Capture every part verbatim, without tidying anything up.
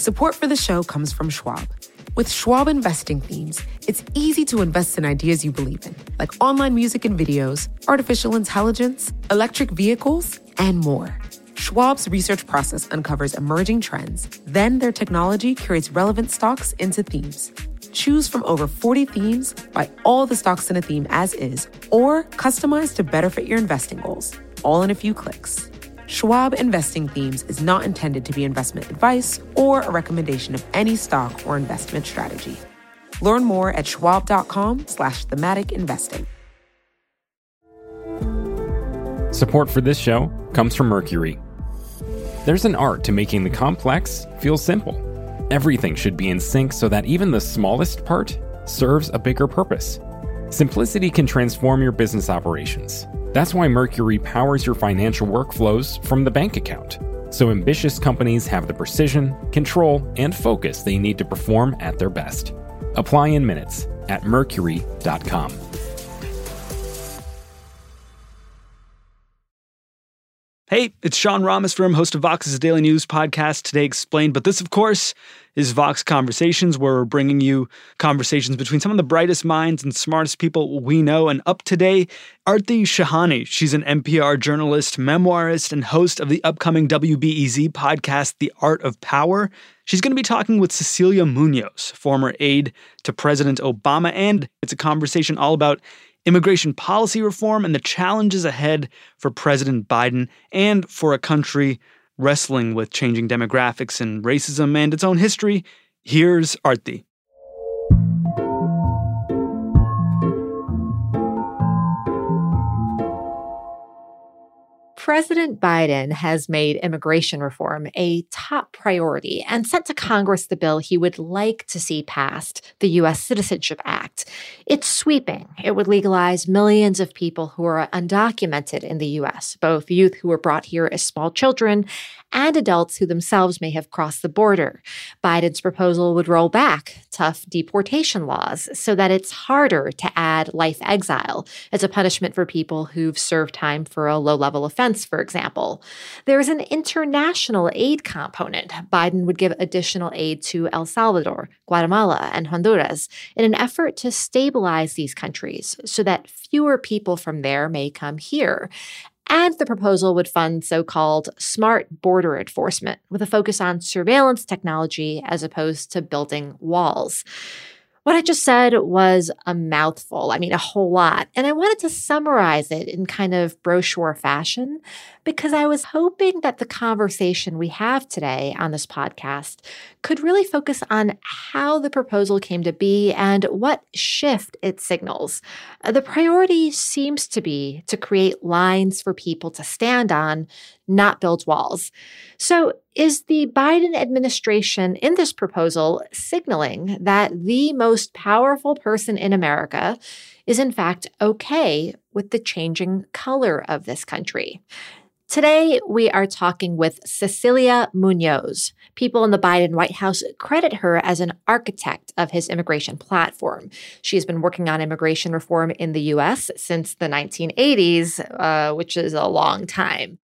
Support for the show comes from Schwab. With Schwab Investing Themes, it's easy to invest in ideas you believe in, like online music and videos, artificial intelligence, electric vehicles, and more. Schwab's research process uncovers emerging trends. Then their technology curates relevant stocks into themes. Choose from over forty themes, buy all the stocks in a theme as is, or customize to better fit your investing goals, all in a few clicks. Schwab Investing Themes is not intended to be investment advice or a recommendation of any stock or investment strategy. Learn more at schwab.com slash thematic investing. Support for this show comes from Mercury. There's an art to making the complex feel simple. Everything should be in sync so that even the smallest part serves a bigger purpose. Simplicity can transform your business operations. That's why Mercury powers your financial workflows from the bank account, so ambitious companies have the precision, control, and focus they need to perform at their best. Apply in minutes at mercury dot com. Hey, it's Sean Rameswaram, host of Vox's Daily News podcast, Today Explained. But this, of course, is Vox Conversations, where we're bringing you conversations between some of the brightest minds and smartest people we know. And up today, Aarti Shahani. She's an N P R journalist, memoirist, and host of the upcoming W B E Z podcast, The Art of Power. She's going to be talking with Cecilia Munoz, former aide to President Obama, and it's a conversation all about immigration policy reform and the challenges ahead for President Biden and for a country wrestling with changing demographics and racism and its own history. Here's Aarti. President Biden has made immigration reform a top priority and sent to Congress the bill he would like to see passed, the U S Citizenship Act. It's sweeping. It would legalize millions of people who are undocumented in the U S, both youth who were brought here as small children and adults who themselves may have crossed the border. Biden's proposal would roll back tough deportation laws so that it's harder to add life exile as a punishment for people who've served time for a low-level offense, for example. There's an international aid component. Biden would give additional aid to El Salvador, Guatemala, and Honduras in an effort to stabilize these countries so that fewer people from there may come here. And the proposal would fund so-called smart border enforcement with a focus on surveillance technology as opposed to building walls. What I just said was a mouthful, I mean, a whole lot. And I wanted to summarize it in kind of brochure fashion because I was hoping that the conversation we have today on this podcast could really focus on how the proposal came to be and what shift it signals. The priority seems to be to create lines for people to stand on, not build walls. So is the Biden administration in this proposal signaling that the most powerful person in America is in fact okay with the changing color of this country? Today, we are talking with Cecilia Munoz. People in the Biden White House credit her as an architect of his immigration platform. She has been working on immigration reform in the U S since the nineteen eighties, uh, which is a long time.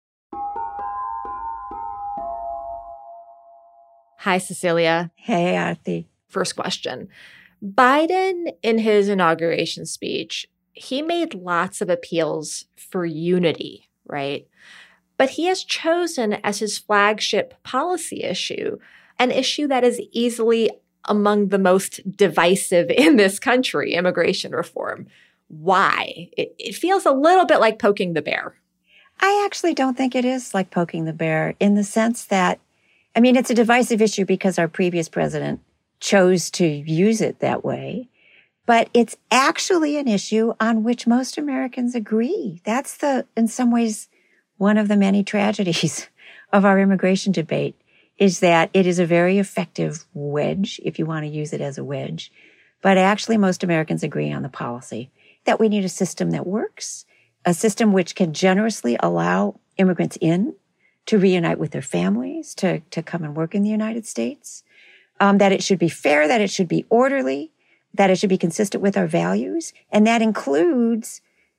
Hi, Cecilia. Hey, Aarti. First question. Biden, in his inauguration speech, he made lots of appeals for unity, right? But he has chosen as his flagship policy issue an issue that is easily among the most divisive in this country, immigration reform. Why? It, it feels a little bit like poking the bear. I actually don't think it is like poking the bear in the sense that, I mean, it's a divisive issue because our previous president chose to use it that way. But it's actually an issue on which most Americans agree. That's the, in some ways, one of the many tragedies of our immigration debate is that it is a very effective wedge, if you want to use it as a wedge. But actually, most Americans agree on the policy that we need a system that works, a system which can generously allow immigrants in to reunite with their families, to, to come and work in the United States, um, that it should be fair, that it should be orderly, that it should be consistent with our values. And that includes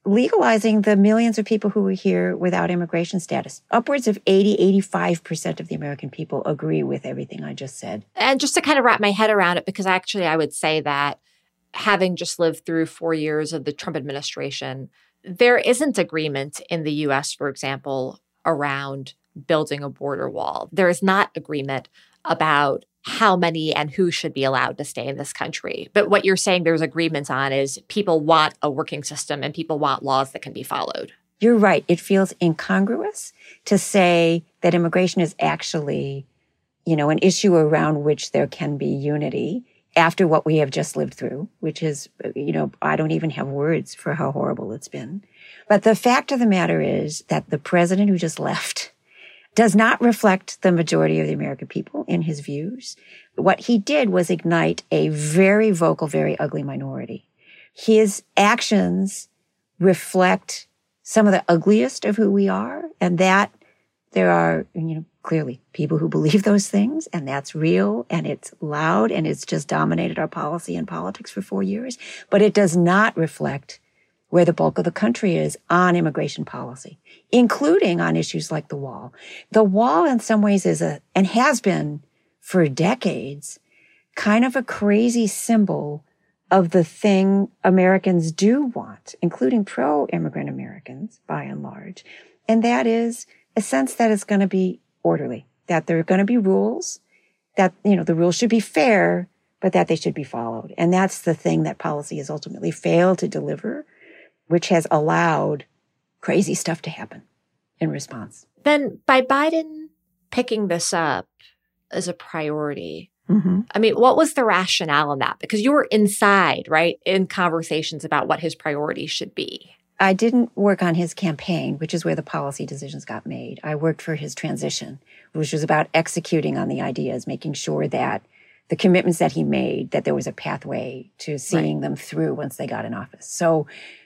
legalizing the millions of people who were here without immigration status. Upwards of eighty, eighty-five percent of the American people agree with everything I just said. And just to kind of wrap my head around it, because actually I would say that having just lived through four years of the Trump administration, there isn't agreement in the U S, for example, around building a border wall. There is not agreement about how many and who should be allowed to stay in this country. But what you're saying there's agreements on is people want a working system and people want laws that can be followed. You're right. It feels incongruous to say that immigration is actually, you know, an issue around which there can be unity after what we have just lived through, which is, you know, I don't even have words for how horrible it's been. But the fact of the matter is that the president who just left does not reflect the majority of the American people in his views. What he did was ignite a very vocal, very ugly minority. His actions reflect some of the ugliest of who we are, and that there are, you know, clearly people who believe those things, and that's real, and it's loud, and it's just dominated our policy and politics for four years. But it does not reflect where the bulk of the country is on immigration policy, including on issues like the wall. The wall in some ways is a, and has been for decades, kind of a crazy symbol of the thing Americans do want, including pro-immigrant Americans by and large. And that is a sense that it's going to be orderly, that there are going to be rules, that, you know, the rules should be fair, but that they should be followed. And that's the thing that policy has ultimately failed to deliver, which has allowed crazy stuff to happen in response. Then by Biden picking this up as a priority, mm-hmm. I mean, what was the rationale in that? Because you were inside, right, in conversations about what his priorities should be. I didn't work on his campaign, which is where the policy decisions got made. I worked for his transition, which was about executing on the ideas, making sure that the commitments that he made, that there was a pathway to seeing right. them through once they got in office. So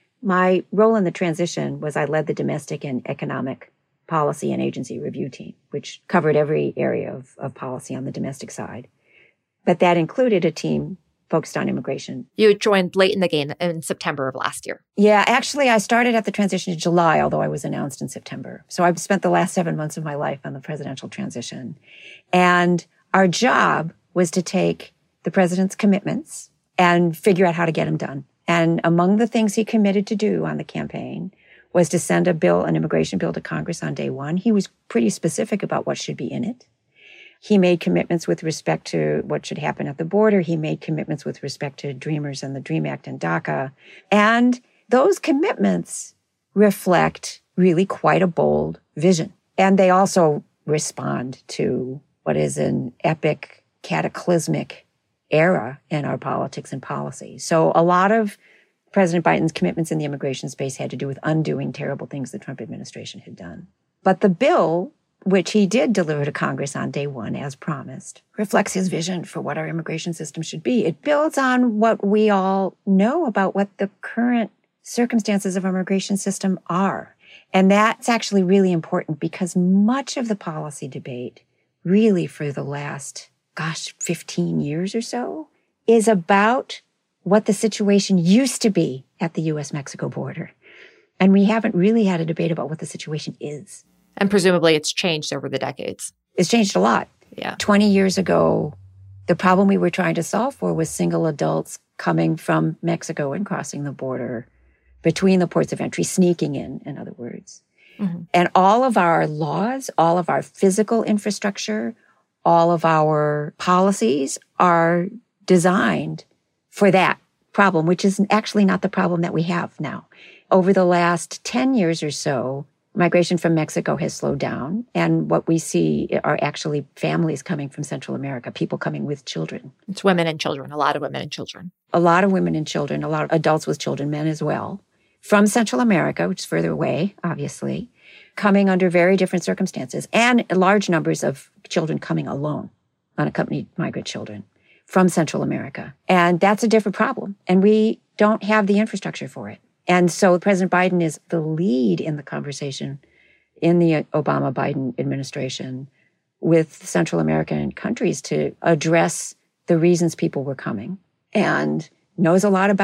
my role in the transition was I led the domestic and economic policy and agency review team, which covered every area of, of policy on the domestic side. But that included a team focused on immigration. You joined late in the game in September of last year. Yeah, actually, I started at the transition in July, although I was announced in September. So I've spent the last seven months of my life on the presidential transition. And our job was to take the president's commitments and figure out how to get them done. And among the things he committed to do on the campaign was to send a bill, an immigration bill to Congress on day one. He was pretty specific about what should be in it. He made commitments with respect to what should happen at the border. He made commitments with respect to Dreamers and the DREAM Act and DACA. And those commitments reflect really quite a bold vision. And they also respond to what is an epic, cataclysmic era in our politics and policy. So a lot of President Biden's commitments in the immigration space had to do with undoing terrible things the Trump administration had done. But the bill, which he did deliver to Congress on day one, as promised, reflects his vision for what our immigration system should be. It builds on what we all know about what the current circumstances of our immigration system are. And that's actually really important because much of the policy debate, really for the last, gosh, fifteen years or so, is about what the situation used to be at the U S Mexico border. And we haven't really had a debate about what the situation is. And presumably it's changed over the decades. It's changed a lot. Yeah. twenty years ago, the problem we were trying to solve for was single adults coming from Mexico and crossing the border between the ports of entry, sneaking in, in other words. Mm-hmm. And all of our laws, all of our physical infrastructure, all of our policies are designed for that problem, which is actually not the problem that we have now. Over the last ten years or so, migration from Mexico has slowed down. And what we see are actually families coming from Central America, people coming with children. It's women and children, a lot of women and children. A lot of women and children, a lot of adults with children, men as well, from Central America, which is further away, obviously, coming under very different circumstances, and large numbers of children coming alone, unaccompanied migrant children from Central America. And that's a different problem. And we don't have the infrastructure for it. And so President Biden is the lead in the conversation in the Obama-Biden administration with Central American countries to address the reasons people were coming and knows a lot about it.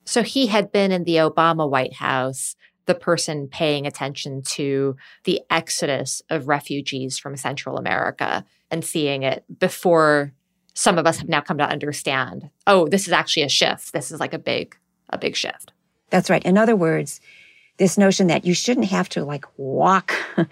So he had been in the Obama White House, the person paying attention to the exodus of refugees from Central America and seeing it before some of us have now come to understand, oh, this is actually a shift. This is like a big, a big shift. That's right. In other words, this notion that you shouldn't have to like walk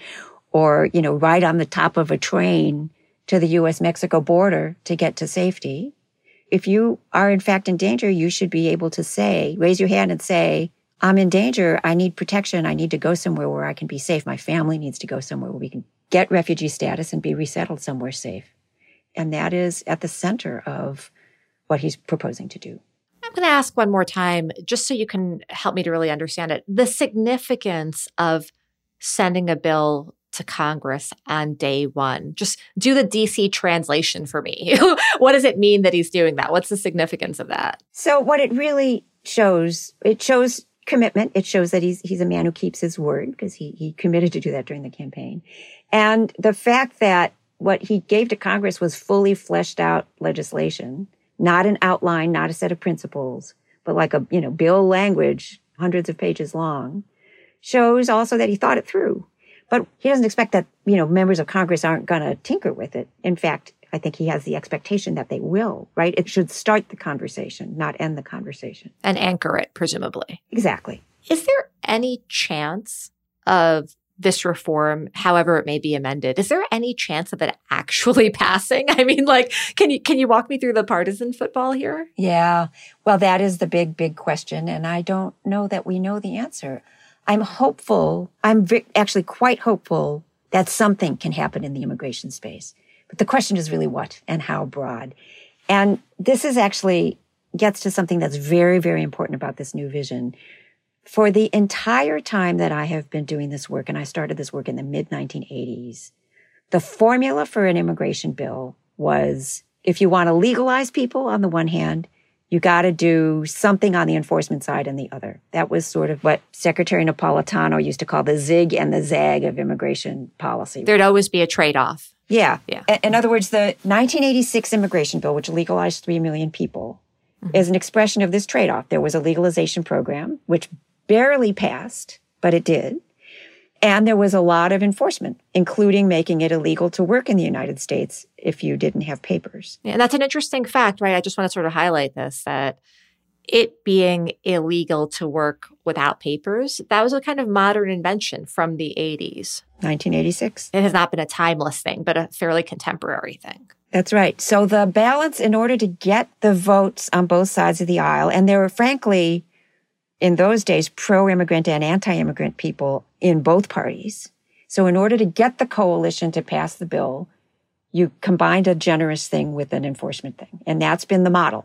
or, you know, ride on the top of a train to the U S Mexico border to get to safety. If you are in fact in danger, you should be able to say, raise your hand and say, I'm in danger. I need protection. I need to go somewhere where I can be safe. My family needs to go somewhere where we can get refugee status and be resettled somewhere safe. And that is at the center of what he's proposing to do. I'm going to ask one more time, just so you can help me to really understand it, the significance of sending a bill to Congress on day one. Just do the D C translation for me. What does it mean that he's doing that? What's the significance of that? So what it really shows, it shows commitment. It shows that he's he's a man who keeps his word, because he he committed to do that during the campaign. And the fact that what he gave to Congress was fully fleshed out legislation, not an outline, not a set of principles, but like a, you know, bill language, hundreds of pages long, shows also that he thought it through. But he doesn't expect that, you know, members of Congress aren't going to tinker with it. In fact, I think he has the expectation that they will, right? It should start the conversation, not end the conversation. And anchor it, presumably. Exactly. Is there any chance of this reform, however it may be amended, is there any chance of it actually passing? I mean, like, can you can you walk me through the partisan football here? Yeah. Well, that is the big, big question. And I don't know that we know the answer. I'm hopeful, I'm v- actually quite hopeful that something can happen in the immigration space. But the question is really what and how broad. And this is actually gets to something that's very, very important about this new vision. For the entire time that I have been doing this work, and I started this work in the mid nineteen eighties, the formula for an immigration bill was, if you want to legalize people on the one hand, you got to do something on the enforcement side on the other. That was sort of what Secretary Napolitano used to call the zig and the zag of immigration policy. There'd always be a trade-off. Yeah. Yeah. In other words, the nineteen eighty-six immigration bill, which legalized three million people, mm-hmm. is an expression of this trade-off. There was a legalization program, which barely passed, but it did. And there was a lot of enforcement, including making it illegal to work in the United States if you didn't have papers. Yeah, and that's an interesting fact, right? I just want to sort of highlight this, that it being illegal to work without papers, that was a kind of modern invention from the eighties. nineteen eighty-six. It has not been a timeless thing, but a fairly contemporary thing. That's right. So the balance, in order to get the votes on both sides of the aisle, and there were, frankly, in those days, pro-immigrant and anti-immigrant people in both parties. So in order to get the coalition to pass the bill, you combined a generous thing with an enforcement thing. And that's been the model.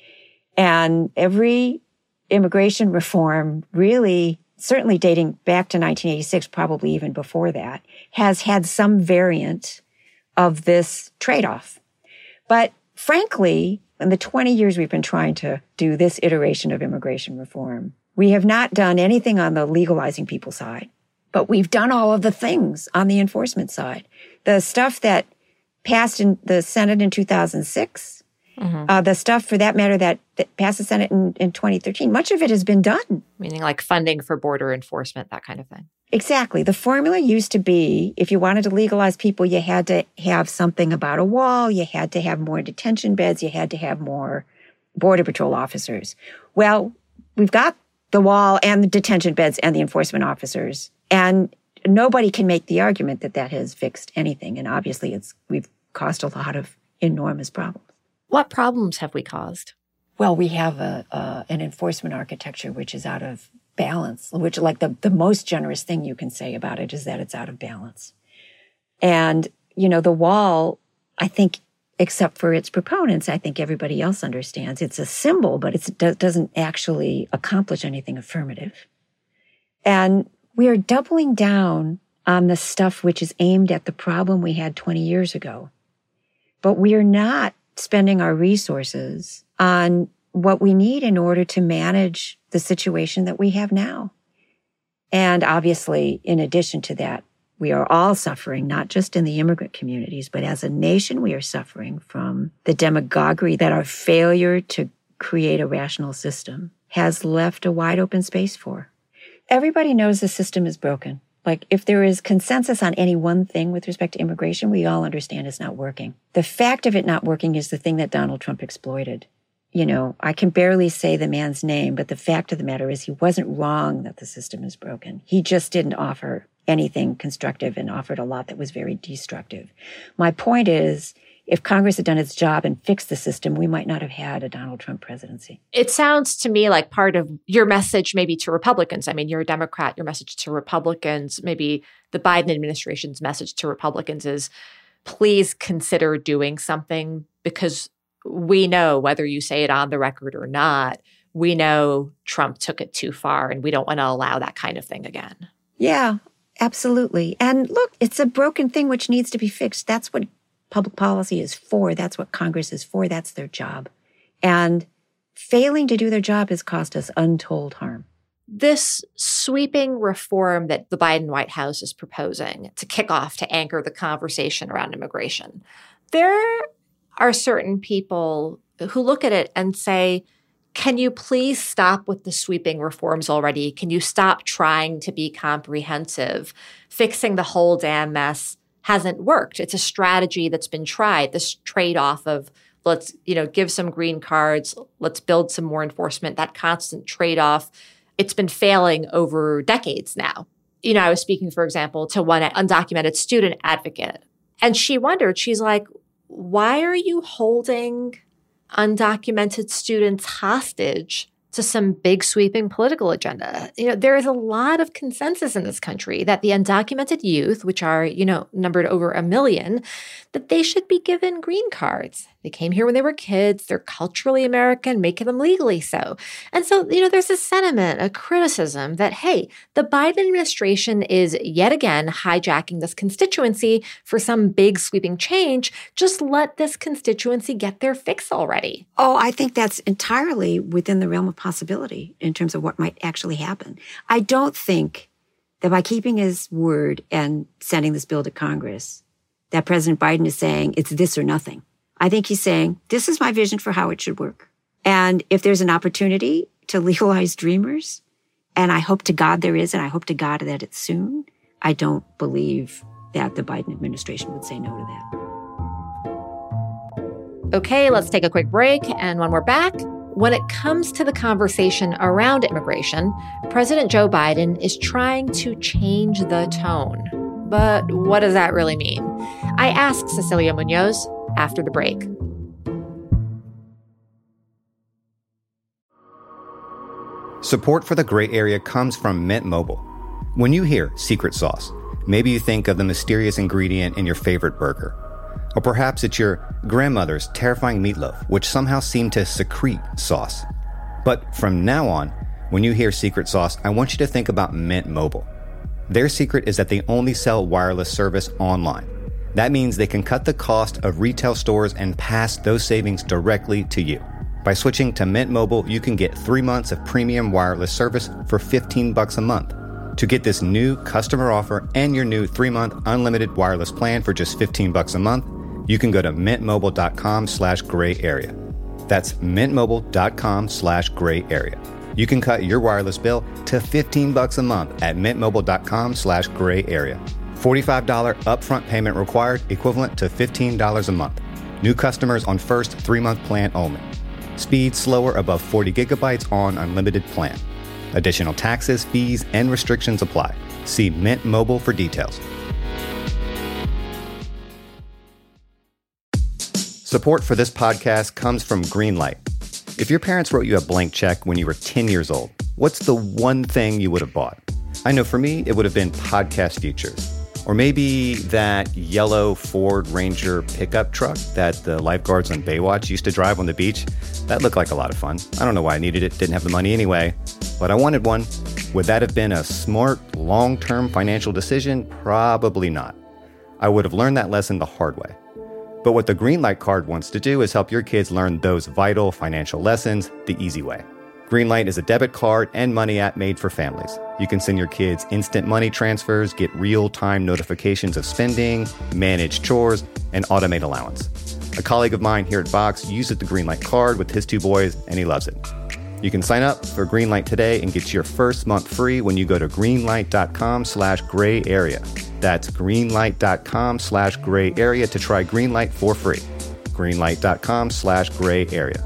And every immigration reform, really, certainly dating back to nineteen eighty-six, probably even before that, has had some variant of this trade-off. But frankly, in the twenty years we've been trying to do this iteration of immigration reform, we have not done anything on the legalizing people side, but we've done all of the things on the enforcement side. The stuff that passed in the Senate in two thousand six, mm-hmm. uh, the stuff, for that matter, that, that passed the Senate in, in twenty thirteen, much of it has been done. Meaning like funding for border enforcement, that kind of thing. Exactly. The formula used to be, if you wanted to legalize people, you had to have something about a wall, you had to have more detention beds, you had to have more Border Patrol officers. Well, we've got the wall and the detention beds and the enforcement officers. And nobody can make the argument that that has fixed anything. And obviously, it's we've caused a lot of enormous problems. What problems have we caused? Well, we have a, a an enforcement architecture which is out of balance, which, like, the, the most generous thing you can say about it is that it's out of balance. And, you know, the wall, I think, except for its proponents, I think everybody else understands it's a symbol, but it's, it doesn't actually accomplish anything affirmative. And we are doubling down on the stuff which is aimed at the problem we had twenty years ago. But we are not spending our resources on what we need in order to manage the situation that we have now. And obviously, in addition to that, we are all suffering, not just in the immigrant communities, but as a nation, we are suffering from the demagoguery that our failure to create a rational system has left a wide open space for. Everybody knows the system is broken. Like, if there is consensus on any one thing with respect to immigration, we all understand it's not working. The fact of it not working is the thing that Donald Trump exploited. You know, I can barely say the man's name, but the fact of the matter is he wasn't wrong that the system is broken. He just didn't offer anything constructive and offered a lot that was very destructive. My point is, if Congress had done its job and fixed the system, we might not have had a Donald Trump presidency. It sounds to me like part of your message maybe to Republicans. I mean, you're a Democrat, your message to Republicans, maybe the Biden administration's message to Republicans is, please consider doing something, because we know, whether you say it on the record or not, we know Trump took it too far, and we don't want to allow that kind of thing again. Yeah, absolutely. And look, it's a broken thing which needs to be fixed. That's what public policy is for. That's what Congress is for. That's their job. And failing to do their job has cost us untold harm. This sweeping reform that the Biden White House is proposing to kick off, to anchor the conversation around immigration, there are certain people who look at it and say, can you please stop with the sweeping reforms already? Can you stop trying to be comprehensive? Fixing the whole damn mess hasn't worked. It's a strategy that's been tried, this trade-off of let's, you know, give some green cards, let's build some more enforcement, that constant trade-off. It's been failing over decades now. You know, I was speaking, for example, to one undocumented student advocate, and she wondered, she's like, why are you holding undocumented students hostage to some big sweeping political agenda? You know, there is a lot of consensus in this country that the undocumented youth, which are, you know, numbered over a million, that they should be given green cards. They came here when they were kids. They're culturally American, making them legally so. And so, you know, there's a sentiment, a criticism that, hey, the Biden administration is yet again hijacking this constituency for some big sweeping change. Just let this constituency get their fix already. Oh, I think that's entirely within the realm of possibility in terms of what might actually happen. I don't think that by keeping his word and sending this bill to Congress, that President Biden is saying it's this or nothing. I think he's saying, this is my vision for how it should work. And if there's an opportunity to legalize dreamers, and I hope to God there is, and I hope to God that it's soon, I don't believe that the Biden administration would say no to that. Okay, let's take a quick break. And when we're back, when it comes to the conversation around immigration, President Joe Biden is trying to change the tone. But what does that really mean? I asked Cecilia Munoz after the break. Support for the Gray Area comes from Mint Mobile. When you hear secret sauce, maybe you think of the mysterious ingredient in your favorite burger. Or perhaps it's your grandmother's terrifying meatloaf, which somehow seemed to secrete sauce. But from now on, when you hear secret sauce, I want you to think about Mint Mobile. Their secret is that they only sell wireless service online. That means they can cut the cost of retail stores and pass those savings directly to you. By switching to Mint Mobile, you can get three months of premium wireless service for fifteen bucks a month. To get this new customer offer and your new three-month unlimited wireless plan for just fifteen bucks a month, you can go to mintmobile.com slash gray area. That's mintmobile.com slash gray area. You can cut your wireless bill to fifteen bucks a month at mintmobile.com slash gray area. forty-five dollars upfront payment required, equivalent to fifteen dollars a month. New customers on first three-month plan only. Speed slower above forty gigabytes on unlimited plan. Additional taxes, fees, and restrictions apply. See Mint Mobile for details. Support for this podcast comes from Greenlight. If your parents wrote you a blank check when you were ten years old, what's the one thing you would have bought? I know for me, it would have been podcast features. Or maybe that yellow Ford Ranger pickup truck that the lifeguards on Baywatch used to drive on the beach. That looked like a lot of fun. I don't know why I needed it, didn't have the money anyway, but I wanted one. Would that have been a smart, long-term financial decision? Probably not. I would have learned that lesson the hard way. But what the Greenlight card wants to do is help your kids learn those vital financial lessons the easy way. Greenlight is a debit card and money app made for families. You can send your kids instant money transfers, get real-time notifications of spending, manage chores, and automate allowance. A colleague of mine here at Vox uses the Greenlight card with his two boys, and he loves it. You can sign up for Greenlight today and get your first month free when you go to greenlight.com slash gray area. That's greenlight.com slash gray area to try Greenlight for free. Greenlight.com slash gray area.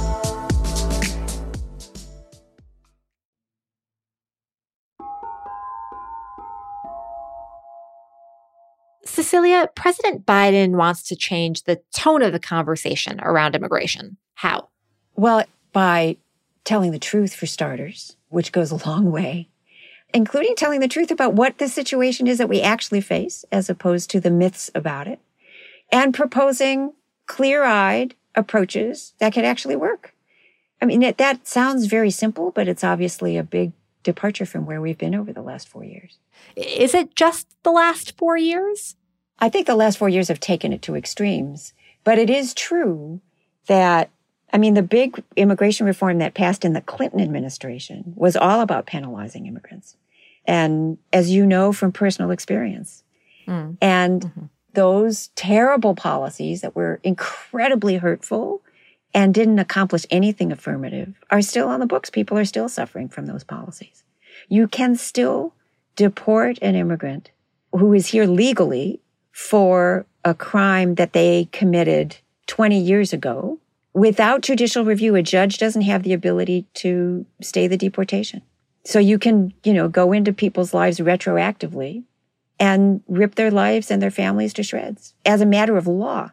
Cecilia, President Biden wants to change the tone of the conversation around immigration. How? Well, by telling the truth, for starters, which goes a long way, including telling the truth about what the situation is that we actually face, as opposed to the myths about it, and proposing clear-eyed approaches that could actually work. I mean, it, that sounds very simple, but it's obviously a big departure from where we've been over the last four years. Is it just the last four years? I think the last four years have taken it to extremes, but it is true that, I mean, the big immigration reform that passed in the Clinton administration was all about penalizing immigrants. And as you know from personal experience, mm. and mm-hmm. those terrible policies that were incredibly hurtful and didn't accomplish anything affirmative are still on the books. People are still suffering from those policies. You can still deport an immigrant who is here legally for a crime that they committed twenty years ago. Without judicial review, a judge doesn't have the ability to stay the deportation. So you can, you know, go into people's lives retroactively and rip their lives and their families to shreds as a matter of law.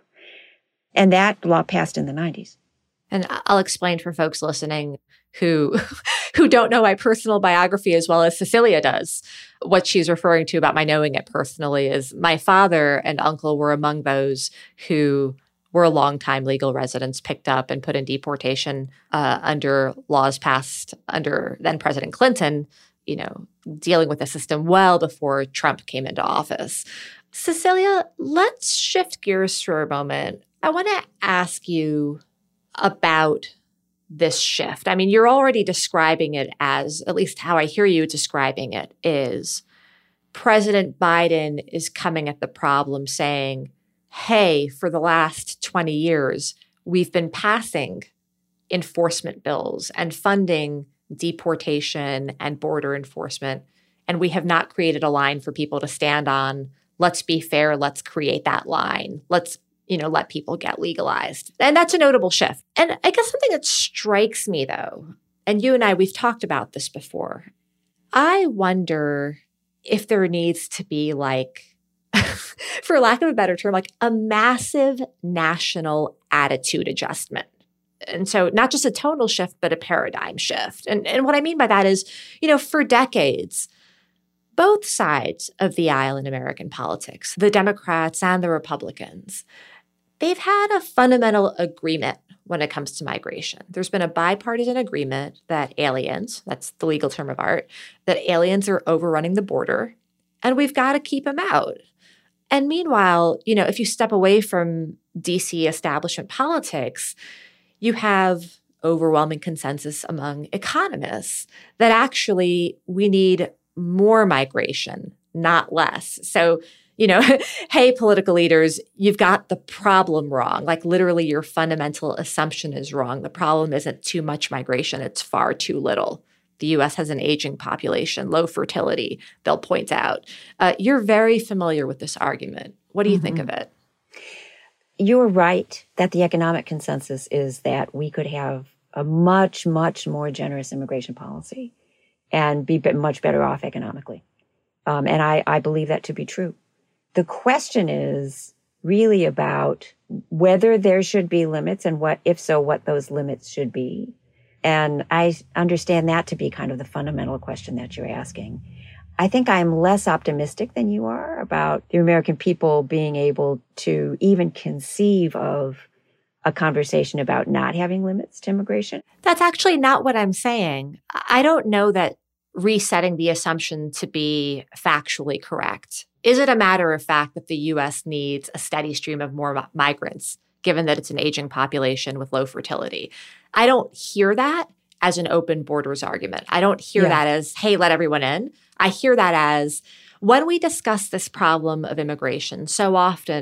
And that law passed in the nineties. And I'll explain for folks listening who who don't know my personal biography as well as Cecilia does. What she's referring to about my knowing it personally is my father and uncle were among those who were longtime legal residents picked up and put in deportation uh, under laws passed under then President Clinton, you know, dealing with the system well before Trump came into office. Cecilia, let's shift gears for a moment. I want to ask you about this shift. I mean, you're already describing it as, at least how I hear you describing it, is President Biden is coming at the problem saying, hey, for the last twenty years, we've been passing enforcement bills and funding deportation and border enforcement, and we have not created a line for people to stand on. Let's be fair. Let's create that line. Let's, you know, let people get legalized. And that's a notable shift. And I guess something that strikes me, though, and you and I, we've talked about this before, I wonder if there needs to be like, for lack of a better term, like a massive national attitude adjustment. And so not just a tonal shift, but a paradigm shift. And, and what I mean by that is, you know, for decades, both sides of the aisle in American politics, the Democrats and the Republicans, they've had a fundamental agreement when it comes to migration. There's been a bipartisan agreement that aliens, that's the legal term of art, that aliens are overrunning the border, and we've got to keep them out. And meanwhile, you know, if you step away from D C establishment politics, you have overwhelming consensus among economists that actually we need more migration, not less. So, you know, hey, political leaders, you've got the problem wrong. Like literally your fundamental assumption is wrong. The problem isn't too much migration. It's far too little. The U S has an aging population, low fertility, they'll point out. Uh, you're very familiar with this argument. What do you mm-hmm. think of it? You're right that the economic consensus is that we could have a much, much more generous immigration policy and be much better off economically. Um, and I, I believe that to be true. The question is really about whether there should be limits and what, if so, what those limits should be. And I understand that to be kind of the fundamental question that you're asking. I think I'm less optimistic than you are about the American people being able to even conceive of a conversation about not having limits to immigration. That's actually not what I'm saying. I don't know that resetting the assumption to be factually correct. Is it a matter of fact that the U S needs a steady stream of more migrants, given that it's an aging population with low fertility? I don't hear that as an open borders argument. I don't hear yeah. that as, hey, let everyone in. I hear that as, when we discuss this problem of immigration, so often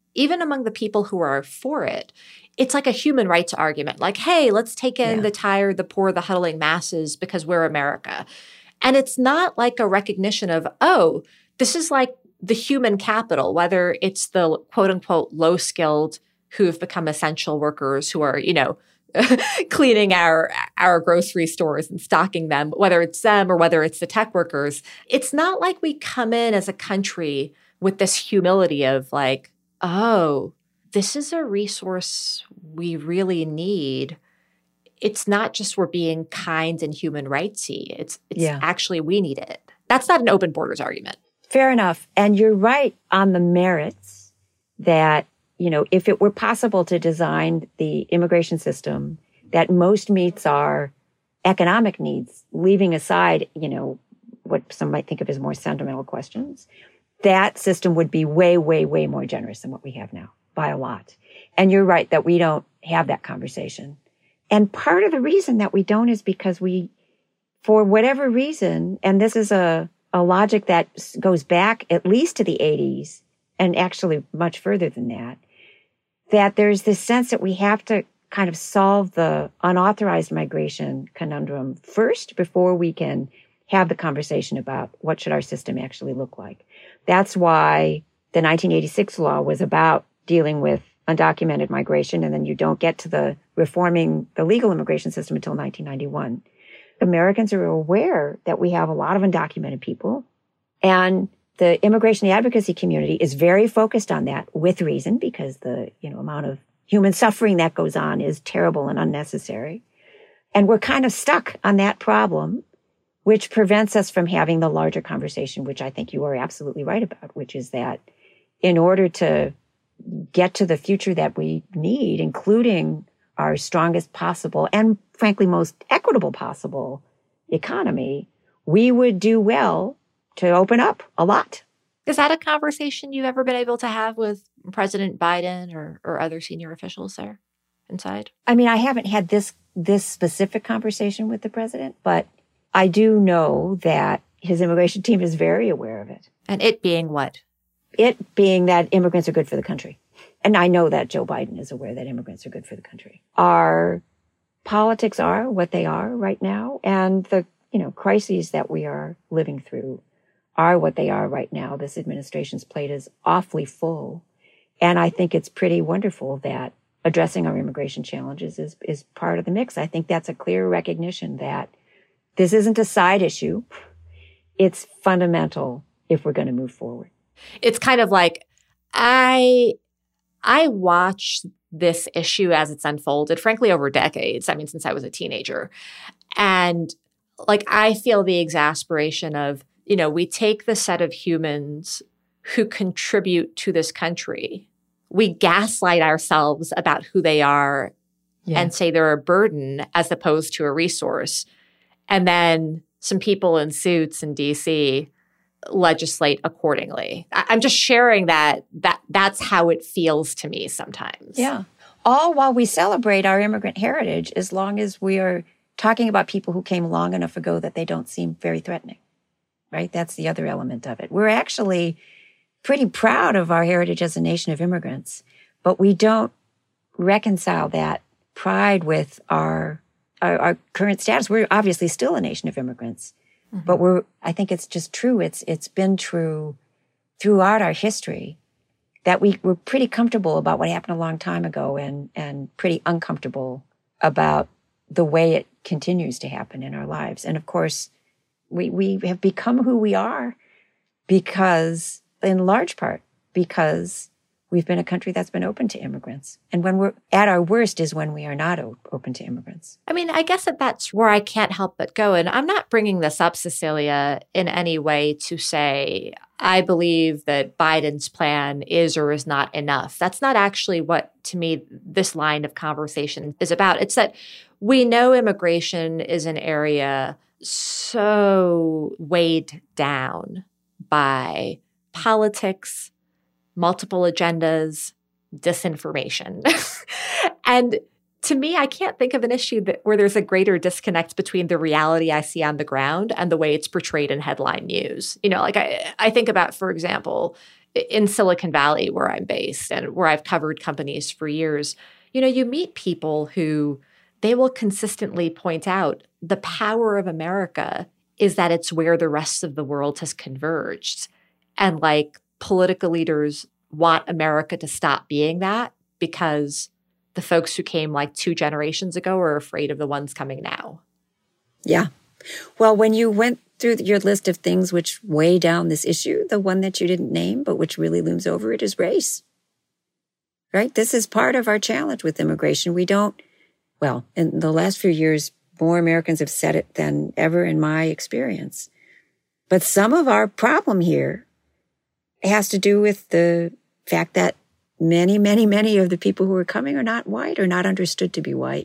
even among the people who are for it, it's like a human rights argument. Like, hey, let's take in yeah. the tired, the poor, the huddling masses because we're America. And it's not like a recognition of, oh, this is like the human capital, whether it's the quote unquote low skilled who have become essential workers who are, you know, cleaning our our grocery stores and stocking them, whether it's them or whether it's the tech workers. It's not like we come in as a country with this humility of like, oh, this is a resource we really need. It's not just we're being kind and human rightsy. It's it's yeah. actually we need it. That's not an open borders argument. Fair enough. And you're right on the merits that, you know, if it were possible to design the immigration system that most meets our economic needs, leaving aside, you know, what some might think of as more sentimental questions, that system would be way, way, way more generous than what we have now by a lot. And you're right that we don't have that conversation. And part of the reason that we don't is because we, for whatever reason, and this is a, a logic that goes back at least to the eighties and actually much further than that, that there's this sense that we have to kind of solve the unauthorized migration conundrum first before we can have the conversation about what should our system actually look like. That's why the nineteen eighty-six law was about dealing with undocumented migration, and then you don't get to the reforming the legal immigration system until nineteen ninety-one. Americans are aware that we have a lot of undocumented people, and the immigration advocacy community is very focused on that with reason, because the, you know, amount of human suffering that goes on is terrible and unnecessary. And we're kind of stuck on that problem, which prevents us from having the larger conversation, which I think you are absolutely right about, which is that in order to get to the future that we need, including our strongest possible and frankly most equitable possible economy, we would do well to open up a lot. Is that a conversation you've ever been able to have with President Biden or, or other senior officials there inside? I mean, I haven't had this this specific conversation with the president, but I do know that his immigration team is very aware of it. And it being what? It being that immigrants are good for the country. And I know that Joe Biden is aware that immigrants are good for the country. Our politics are what they are right now. And the, you know, crises that we are living through are what they are right now. This administration's plate is awfully full. And I think it's pretty wonderful that addressing our immigration challenges is, is part of the mix. I think that's a clear recognition that this isn't a side issue. It's fundamental if we're going to move forward. It's kind of like, I, I watch this issue as it's unfolded, frankly, over decades. I mean, since I was a teenager. And like, I feel the exasperation of, you know, we take the set of humans who contribute to this country. We gaslight ourselves about who they are yeah. and say they're a burden as opposed to a resource. And then some people in suits in D C legislate accordingly. I'm just sharing that that that's how it feels to me sometimes. Yeah. All while we celebrate our immigrant heritage, as long as we are talking about people who came long enough ago that they don't seem very threatening, right? That's the other element of it. We're actually pretty proud of our heritage as a nation of immigrants, but we don't reconcile that pride with our our, our current status. We're obviously still a nation of immigrants. Mm-hmm. But we're, I think it's just true. It's, it's been true throughout our history that we were pretty comfortable about what happened a long time ago and, and pretty uncomfortable about the way it continues to happen in our lives. And of course, we, we have become who we are because, in large part, because we've been a country that's been open to immigrants. And when we're at our worst is when we are not o- open to immigrants. I mean, I guess that that's where I can't help but go. And I'm not bringing this up, Cecilia, in any way to say I believe that Biden's plan is or is not enough. That's not actually what, to me, this line of conversation is about. It's that we know immigration is an area so weighed down by politics, multiple agendas, disinformation. And to me, I can't think of an issue that where there's a greater disconnect between the reality I see on the ground and the way it's portrayed in headline news. You know, like I, I think about, for example, in Silicon Valley, where I'm based and where I've covered companies for years, you know, you meet people who they will consistently point out the power of America is that it's where the rest of the world has converged. And like political leaders want America to stop being that because the folks who came like two generations ago are afraid of the ones coming now. Yeah. Well, when you went through your list of things which weigh down this issue, the one that you didn't name, but which really looms over it is race. Right? This is part of our challenge with immigration. We don't, well, in the last few years, more Americans have said it than ever in my experience. But some of our problem here has to do with the fact that many, many, many of the people who are coming are not white or not understood to be white.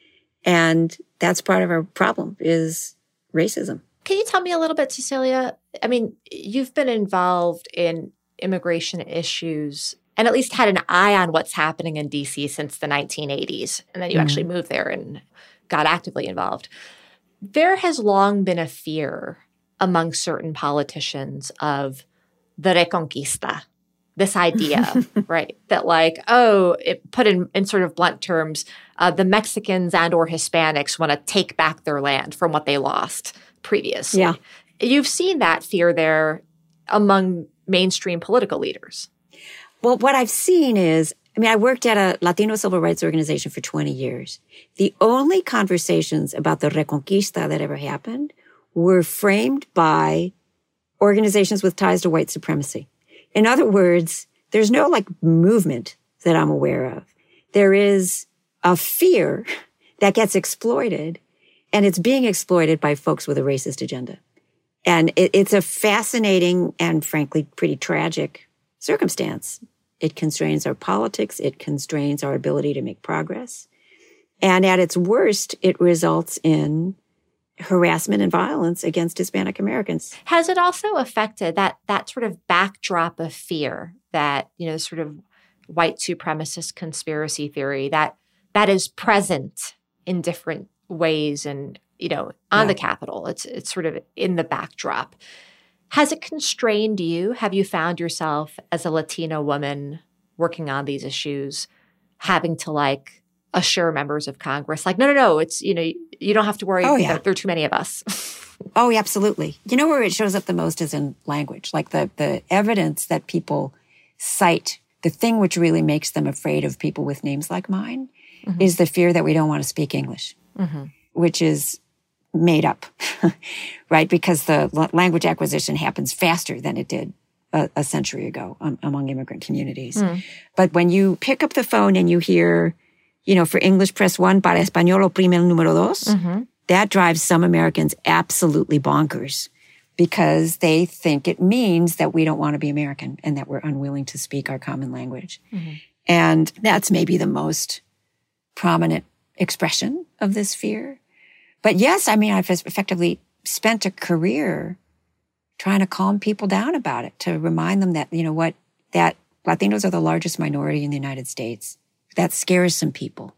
And that's part of our problem is racism. Can you tell me a little bit, Cecilia? I mean, you've been involved in immigration issues and at least had an eye on what's happening in D C since the nineteen eighties. And then you mm-hmm. actually moved there and got actively involved. There has long been a fear among certain politicians of the Reconquista, this idea, right, that like, oh, it put in, in sort of blunt terms, uh, the Mexicans and or Hispanics want to take back their land from what they lost previously. Yeah. You've seen that fear there among mainstream political leaders. Well, what I've seen is, I mean, I worked at a Latino civil rights organization for twenty years. The only conversations about the Reconquista that ever happened were framed by organizations with ties to white supremacy. In other words, there's no like movement that I'm aware of. There is a fear that gets exploited, and it's being exploited by folks with a racist agenda. And it, it's a fascinating and frankly pretty tragic circumstance. It constrains our politics. It constrains our ability to make progress. And at its worst, it results in harassment and violence against Hispanic Americans. Has it also affected that that sort of backdrop of fear that, you know, sort of white supremacist conspiracy theory that that is present in different ways and, you know, on yeah. the Capitol? It's it's sort of in the backdrop. Has it constrained you? Have you found yourself as a Latino woman working on these issues having to like assure members of Congress, like, no, no, no, it's, you know, you don't have to worry. Oh, yeah. There are too many of us. Oh, absolutely. You know where it shows up the most is in language, like the, the evidence that people cite. The thing which really makes them afraid of people with names like mine mm-hmm. is the fear that we don't want to speak English, mm-hmm. which is made up, right? Because the language acquisition happens faster than it did a, a century ago um, among immigrant communities. Mm. But when you pick up the phone and you hear, you know, for English, press one, para español, oprime el número dos, mm-hmm. that drives some Americans absolutely bonkers because they think it means that we don't want to be American and that we're unwilling to speak our common language. Mm-hmm. And that's maybe the most prominent expression of this fear. But yes, I mean, I've effectively spent a career trying to calm people down about it, to remind them that, you know what, that Latinos are the largest minority in the United States. That scares some people.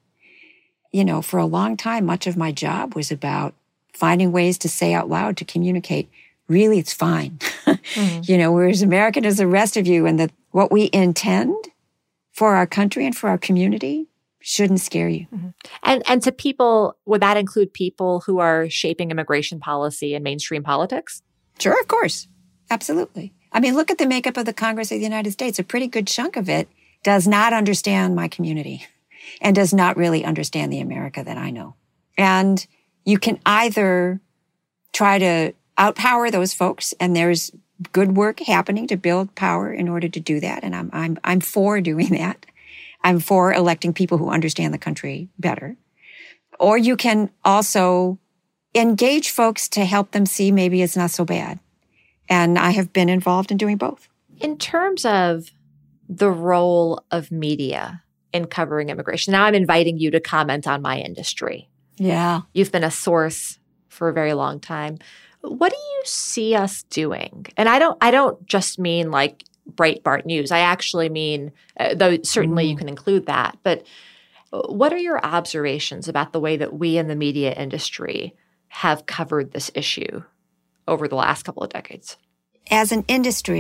You know, for a long time, much of my job was about finding ways to say out loud, to communicate, really, it's fine. Mm-hmm. You know, we're as American as the rest of you, and that what we intend for our country and for our community shouldn't scare you. Mm-hmm. And and to people, would that include people who are shaping immigration policy and mainstream politics? Sure, of course. Absolutely. I mean, look at the makeup of the Congress of the United States. A pretty good chunk of it does not understand my community and does not really understand the America that I know. And you can either try to outpower those folks, and there's good work happening to build power in order to do that. And I'm I'm I'm for doing that. I'm for electing people who understand the country better. Or you can also engage folks to help them see maybe it's not so bad. And I have been involved in doing both. In terms of the role of media in covering immigration, now I'm inviting you to comment on my industry. Yeah. You've been a source for a very long time. What do you see us doing? And I don't I don't just mean like Breitbart News. I actually mean, uh, though certainly mm. you can include that. But what are your observations about the way that we in the media industry have covered this issue over the last couple of decades? As an industry,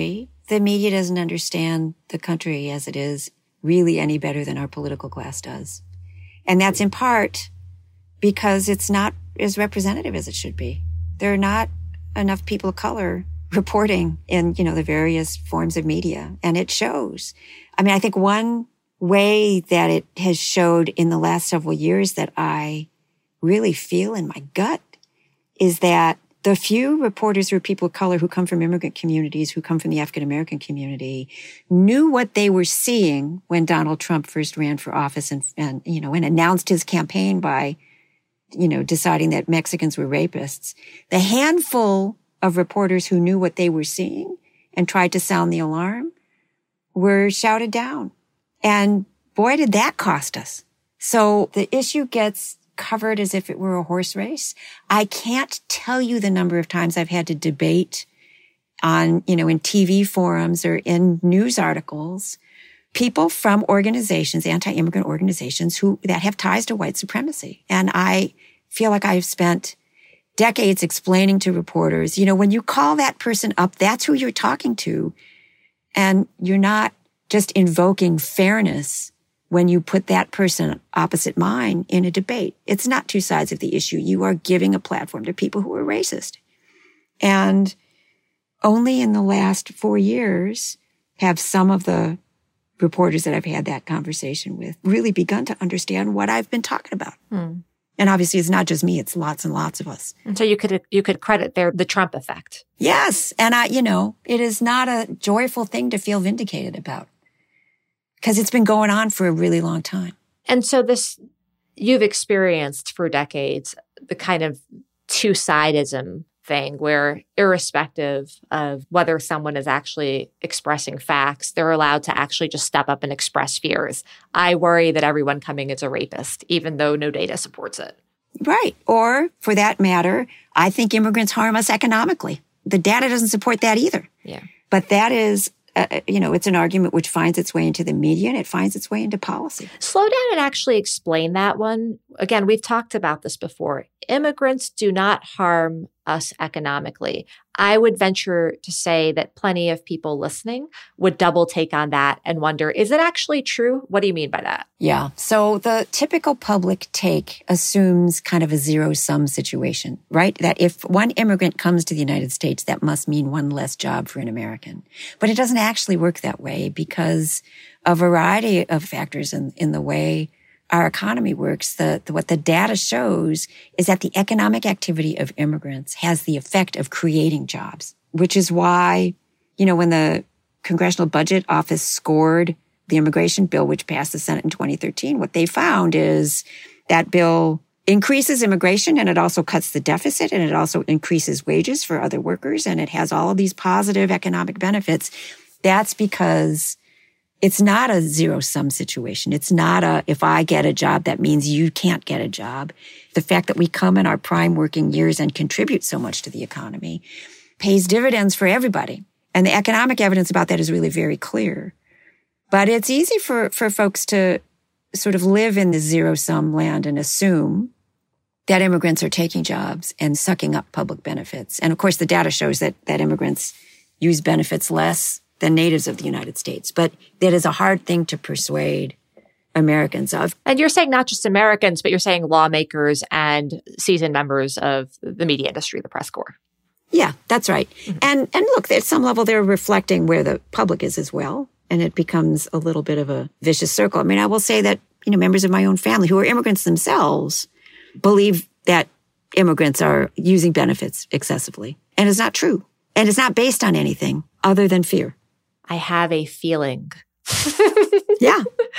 the media doesn't understand the country as it is really any better than our political class does. And that's in part because it's not as representative as it should be. There are not enough people of color reporting in, you know, the various forms of media. And it shows. I mean, I think one way that it has showed in the last several years that I really feel in my gut is that the few reporters who are people of color who come from immigrant communities, who come from the African-American community, knew what they were seeing when Donald Trump first ran for office and, and, you know, and announced his campaign by, you know, deciding that Mexicans were rapists. The handful of reporters who knew what they were seeing and tried to sound the alarm were shouted down. And boy, did that cost us. So the issue gets covered as if it were a horse race. I can't tell you the number of times I've had to debate on, you know, in T V forums or in news articles, people from organizations, anti-immigrant organizations who, that have ties to white supremacy. And I feel like I've spent decades explaining to reporters, you know, when you call that person up, that's who you're talking to. And you're not just invoking fairness when you put that person opposite mine in a debate. It's not two sides of the issue. You are giving a platform to people who are racist. And only in the last four years have some of the reporters that I've had that conversation with really begun to understand what I've been talking about. Hmm. And obviously it's not just me, it's lots and lots of us. And so you could you could credit there the Trump effect. Yes. And I, you know, it is not a joyful thing to feel vindicated about, because it's been going on for a really long time. And so this, you've experienced for decades, the kind of two-sidism thing where irrespective of whether someone is actually expressing facts, they're allowed to actually just step up and express fears. I worry that everyone coming is a rapist, even though no data supports it. Right. Or for that matter, I think immigrants harm us economically. The data doesn't support that either. Yeah. But that is, uh, you know, it's an argument which finds its way into the media and it finds its way into policy. Slow down and actually explain that one. Again, we've talked about this before. Immigrants do not harm us economically. I would venture to say that plenty of people listening would double take on that and wonder, is it actually true? What do you mean by that? Yeah. So the typical public take assumes kind of a zero-sum situation, right? That if one immigrant comes to the United States, that must mean one less job for an American. But it doesn't actually work that way because a variety of factors in, in the way our economy works. The, the, what the data shows is that the economic activity of immigrants has the effect of creating jobs, which is why, you know, when the Congressional Budget Office scored the immigration bill, which passed the Senate in twenty thirteen, what they found is that bill increases immigration and it also cuts the deficit and it also increases wages for other workers and it has all of these positive economic benefits. That's because it's not a zero-sum situation. It's not a, if I get a job, that means you can't get a job. The fact that we come in our prime working years and contribute so much to the economy pays dividends for everybody. And the economic evidence about that is really very clear. But it's easy for, for folks to sort of live in the zero-sum land and assume that immigrants are taking jobs and sucking up public benefits. And of course, the data shows that, that immigrants use benefits less than natives of the United States. But that is a hard thing to persuade Americans of. And you're saying not just Americans, but you're saying lawmakers and seasoned members of the media industry, the press corps. Yeah, that's right. Mm-hmm. And and look, at some level, they're reflecting where the public is as well. And it becomes a little bit of a vicious circle. I mean, I will say that, you know, members of my own family who are immigrants themselves believe that immigrants are using benefits excessively. And it's not true. And it's not based on anything other than fear. I have a feeling. Yeah.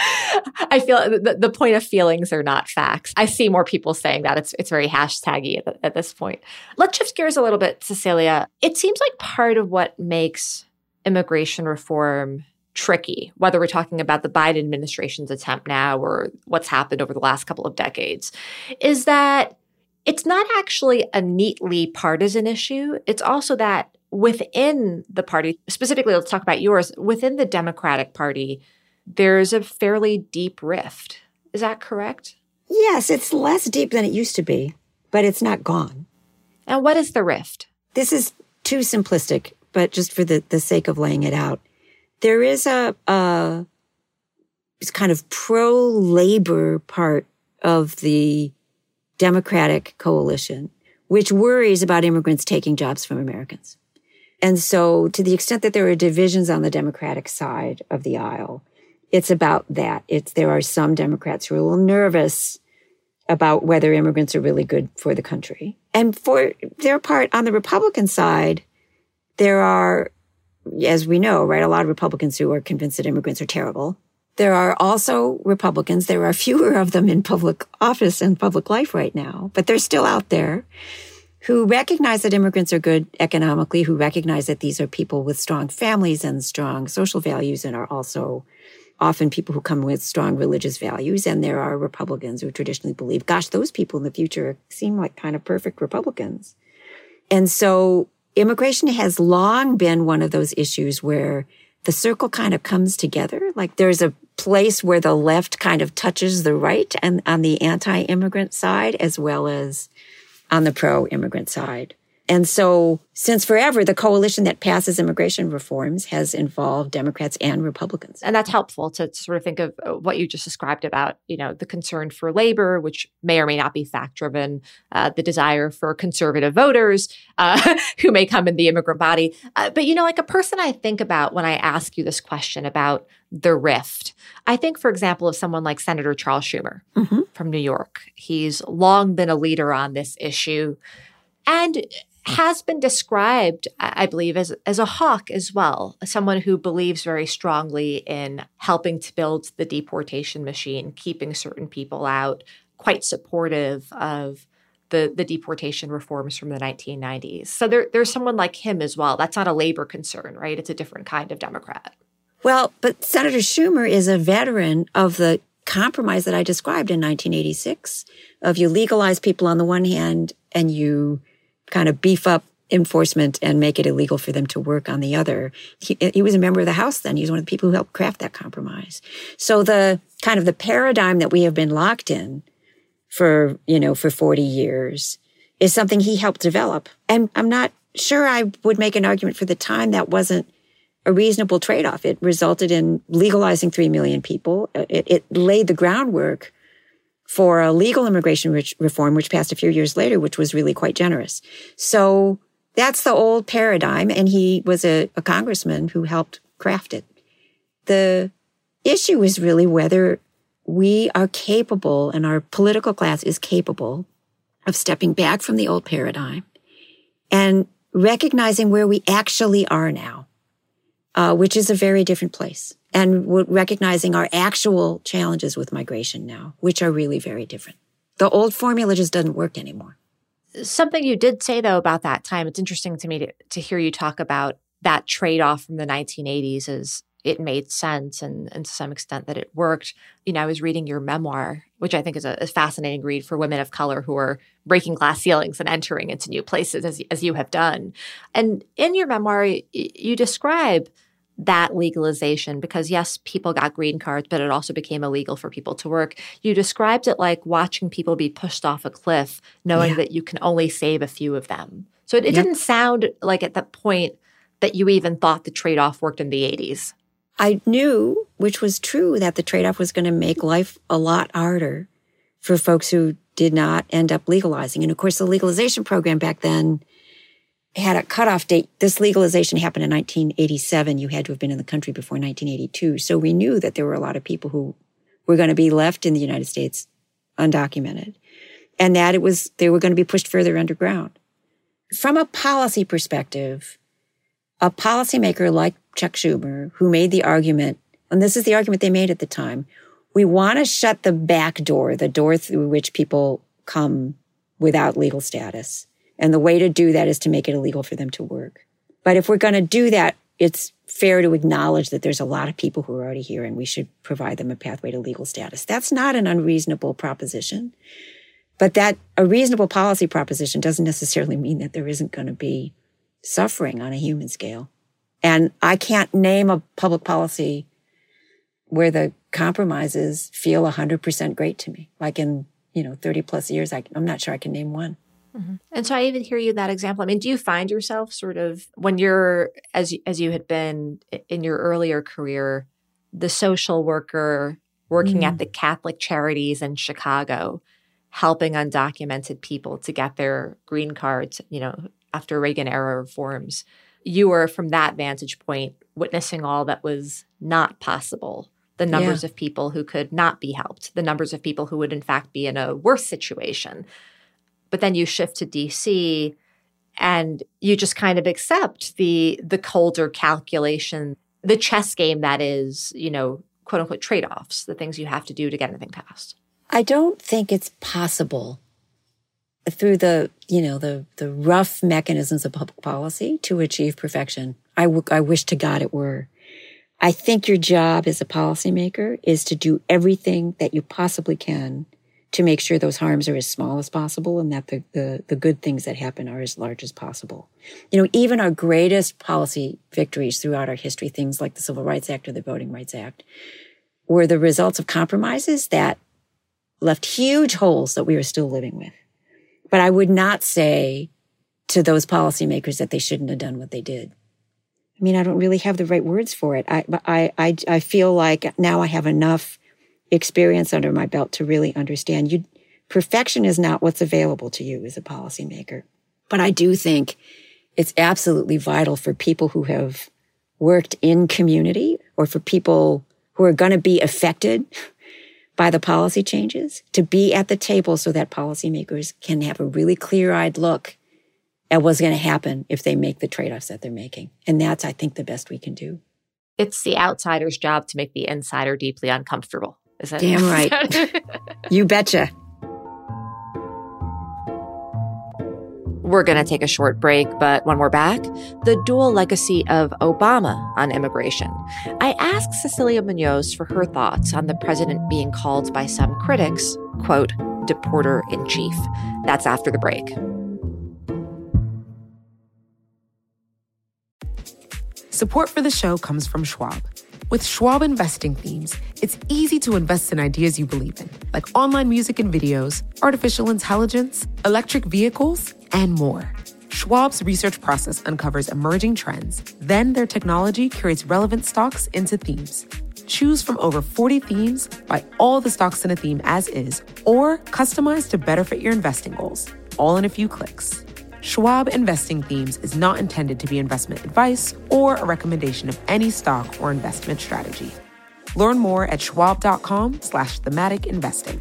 I feel the, the point of feelings are not facts. I see more people saying that. It's it's very hashtaggy at, at this point. Let's shift gears a little bit, Cecilia. It seems like part of what makes immigration reform tricky, whether we're talking about the Biden administration's attempt now or what's happened over the last couple of decades, is that it's not actually a neatly partisan issue. It's also that within the party, specifically, let's talk about yours, within the Democratic Party, there's a fairly deep rift. Is that correct? Yes, it's less deep than it used to be, but it's not gone. And what is the rift? This is too simplistic, but just for the, the sake of laying it out, there is a, a it's kind of pro-labor part of the Democratic coalition, which worries about immigrants taking jobs from Americans. And so to the extent that there are divisions on the Democratic side of the aisle, it's about that. It's, there are some Democrats who are a little nervous about whether immigrants are really good for the country. And for their part, on the Republican side, there are, as we know, right, a lot of Republicans who are convinced that immigrants are terrible. There are also Republicans, there are fewer of them in public office and public life right now, but they're still out there, who recognize that immigrants are good economically, who recognize that these are people with strong families and strong social values and are also often people who come with strong religious values. And there are Republicans who traditionally believe, gosh, those people in the future seem like kind of perfect Republicans. And so immigration has long been one of those issues where the circle kind of comes together. Like there's a place where the left kind of touches the right and on the anti-immigrant side as well as on the pro-immigrant side. And so since forever, the coalition that passes immigration reforms has involved Democrats and Republicans. And that's helpful to sort of think of what you just described about, you know, the concern for labor, which may or may not be fact-driven, uh, the desire for conservative voters uh, who may come in the immigrant body. Uh, but, you know, like a person I think about when I ask you this question about the rift, I think, for example, of someone like Senator Charles Schumer mm-hmm. from New York. He's long been a leader on this issue and has been described, I believe, as, as a hawk as well, someone who believes very strongly in helping to build the deportation machine, keeping certain people out, quite supportive of the, the deportation reforms from the nineteen nineties. So there, there's someone like him as well. That's not a labor concern, right? It's a different kind of Democrat. Well, but Senator Schumer is a veteran of the compromise that I described in nineteen eighty-six, of you legalize people on the one hand and you kind of beef up enforcement and make it illegal for them to work on the other. He, he was a member of the House then. He was one of the people who helped craft that compromise. So the kind of the paradigm that we have been locked in for, you know, for forty years is something he helped develop. And I'm not sure I would make an argument for the time that wasn't a reasonable trade-off. It resulted in legalizing three million people. It, it laid the groundwork for a legal immigration reform, which passed a few years later, which was really quite generous. So that's the old paradigm, and he was a, a congressman who helped craft it. The issue is really whether we are capable, and our political class is capable, of stepping back from the old paradigm and recognizing where we actually are now, uh, which is a very different place. And we're recognizing our actual challenges with migration now, which are really very different. The old formula just doesn't work anymore. Something you did say, though, about that time, it's interesting to me to, to hear you talk about that trade-off from the nineteen eighties as it made sense and, and to some extent that it worked. You know, I was reading your memoir, which I think is a, a fascinating read for women of color who are breaking glass ceilings and entering into new places, as, as you have done. And in your memoir, y- you describe that legalization because, yes, people got green cards, but it also became illegal for people to work. You described it like watching people be pushed off a cliff, knowing yeah. that you can only save a few of them. So it, it yep. didn't sound like at that point that you even thought the trade-off worked in the eighties. I knew, which was true, that the trade-off was going to make life a lot harder for folks who did not end up legalizing. And of course, the legalization program back then had a cutoff date. This legalization happened in nineteen eighty-seven. You had to have been in the country before nineteen eighty-two. So we knew that there were a lot of people who were going to be left in the United States undocumented and that it was, they were going to be pushed further underground. From a policy perspective, a policymaker like Chuck Schumer, who made the argument, and this is the argument they made at the time, we want to shut the back door, the door through which people come without legal status. And the way to do that is to make it illegal for them to work. But if we're going to do that, it's fair to acknowledge that there's a lot of people who are already here and we should provide them a pathway to legal status. That's not an unreasonable proposition. But that a reasonable policy proposition doesn't necessarily mean that there isn't going to be suffering on a human scale. And I can't name a public policy where the compromises feel one hundred percent great to me. Like in, you know, thirty plus years, I, I'm not sure I can name one. Mm-hmm. And so I even hear you that example. I mean, do you find yourself sort of when you're, as, as you had been in your earlier career, the social worker working mm. at the Catholic Charities in Chicago, helping undocumented people to get their green cards, you know, after Reagan era reforms, you were from that vantage point witnessing all that was not possible, the numbers yeah. of people who could not be helped, the numbers of people who would in fact be in a worse situation. But then you shift to D C and you just kind of accept the the colder calculation, the chess game that is, you know, quote unquote trade-offs, the things you have to do to get anything passed. I don't think it's possible through the, you know, the, the rough mechanisms of public policy to achieve perfection. I, w- I wish to God it were. I think your job as a policymaker is to do everything that you possibly can to make sure those harms are as small as possible and that the, the, the good things that happen are as large as possible. You know, even our greatest policy victories throughout our history, things like the Civil Rights Act or the Voting Rights Act, were the results of compromises that left huge holes that we are still living with. But I would not say to those policymakers that they shouldn't have done what they did. I mean, I don't really have the right words for it. I, I, I, I feel like now I have enough experience under my belt to really understand you. Perfection is not what's available to you as a policymaker. But I do think it's absolutely vital for people who have worked in community or for people who are going to be affected by the policy changes to be at the table so that policymakers can have a really clear-eyed look at what's going to happen if they make the trade-offs that they're making. And that's, I think, the best we can do. It's the outsider's job to make the insider deeply uncomfortable. Is that damn right? You betcha. We're going to take a short break, but when we're back, the dual legacy of Obama on immigration. I asked Cecilia Munoz for her thoughts on the president being called by some critics, quote, deporter-in-chief. That's after the break. Support for the show comes from Schwab. With Schwab investing themes, it's easy to invest in ideas you believe in, like online music and videos, artificial intelligence, electric vehicles, and more. Schwab's research process uncovers emerging trends. Then their technology curates relevant stocks into themes. Choose from over forty themes, buy all the stocks in a theme as is, or customize to better fit your investing goals, all in a few clicks. Schwab Investing Themes is not intended to be investment advice or a recommendation of any stock or investment strategy. Learn more at schwab.com slash thematic investing.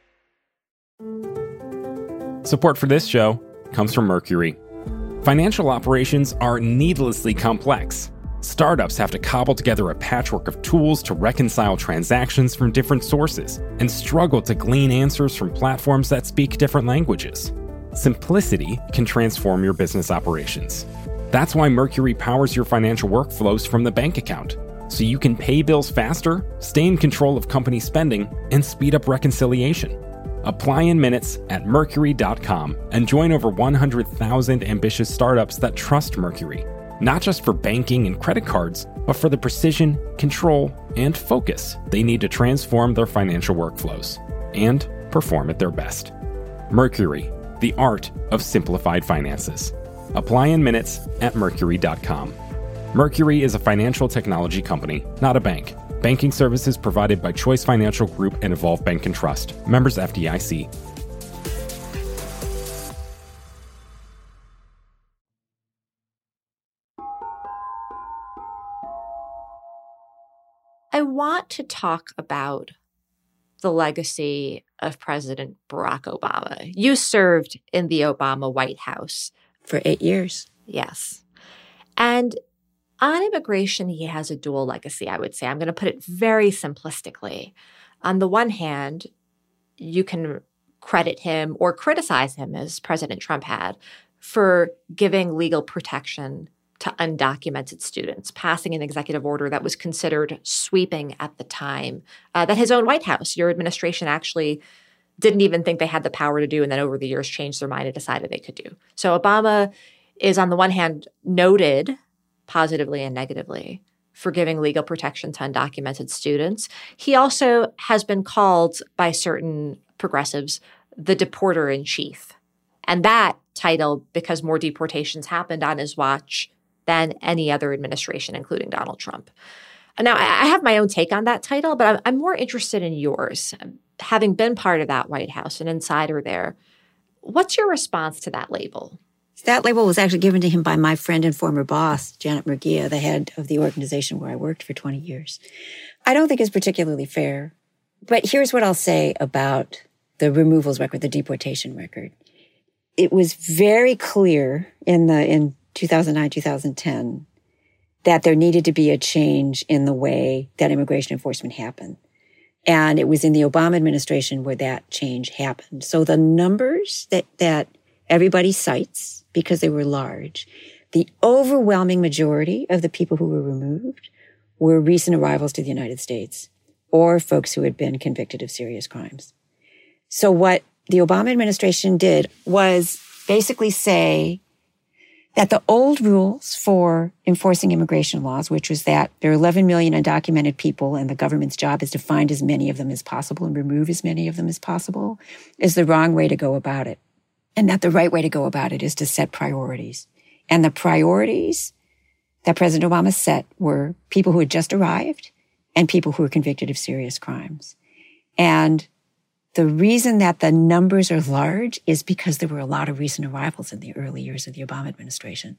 Support for this show comes from Mercury. Financial operations are needlessly complex. Startups have to cobble together a patchwork of tools to reconcile transactions from different sources and struggle to glean answers from platforms that speak different languages. Simplicity can transform your business operations. That's why Mercury powers your financial workflows from the bank account, so you can pay bills faster, stay in control of company spending, and speed up reconciliation. Apply in minutes at mercury dot com and join over one hundred thousand ambitious startups that trust Mercury, not just for banking and credit cards, but for the precision, control, and focus they need to transform their financial workflows and perform at their best. Mercury, the art of simplified finances. Apply in minutes at mercury dot com. Mercury is a financial technology company, not a bank. Banking services provided by Choice Financial Group and Evolve Bank and Trust. Members F D I C. I want to talk about the legacy of President Barack Obama. You served in the Obama White House. For eight years. Yes. And on immigration, he has a dual legacy, I would say. I'm going to put it very simplistically. On the one hand, you can credit him or criticize him, as President Trump had, for giving legal protection to undocumented students, passing an executive order that was considered sweeping at the time, uh, that his own White House, your administration, actually didn't even think they had the power to do, and then over the years changed their mind and decided they could do. So Obama is, on the one hand, noted positively and negatively for giving legal protection to undocumented students. He also has been called by certain progressives the deporter-in-chief. And that title, because more deportations happened on his watch than any other administration, including Donald Trump. Now, I have my own take on that title, but I'm more interested in yours. Having been part of that White House, an insider there, what's your response to that label? That label was actually given to him by my friend and former boss, Janet Murguia, the head of the organization where I worked for twenty years. I don't think it's particularly fair. But here's what I'll say about the removals record, the deportation record. It was very clear in the in two thousand nine, two thousand ten that there needed to be a change in the way that immigration enforcement happened. And it was in the Obama administration where that change happened. So the numbers that, that everybody cites, because they were large, the overwhelming majority of the people who were removed were recent arrivals to the United States or folks who had been convicted of serious crimes. So what the Obama administration did was basically say that the old rules for enforcing immigration laws, which was that there are eleven million undocumented people and the government's job is to find as many of them as possible and remove as many of them as possible, is the wrong way to go about it. And that the right way to go about it is to set priorities. And the priorities that President Obama set were people who had just arrived and people who were convicted of serious crimes. And the reason that the numbers are large is because there were a lot of recent arrivals in the early years of the Obama administration.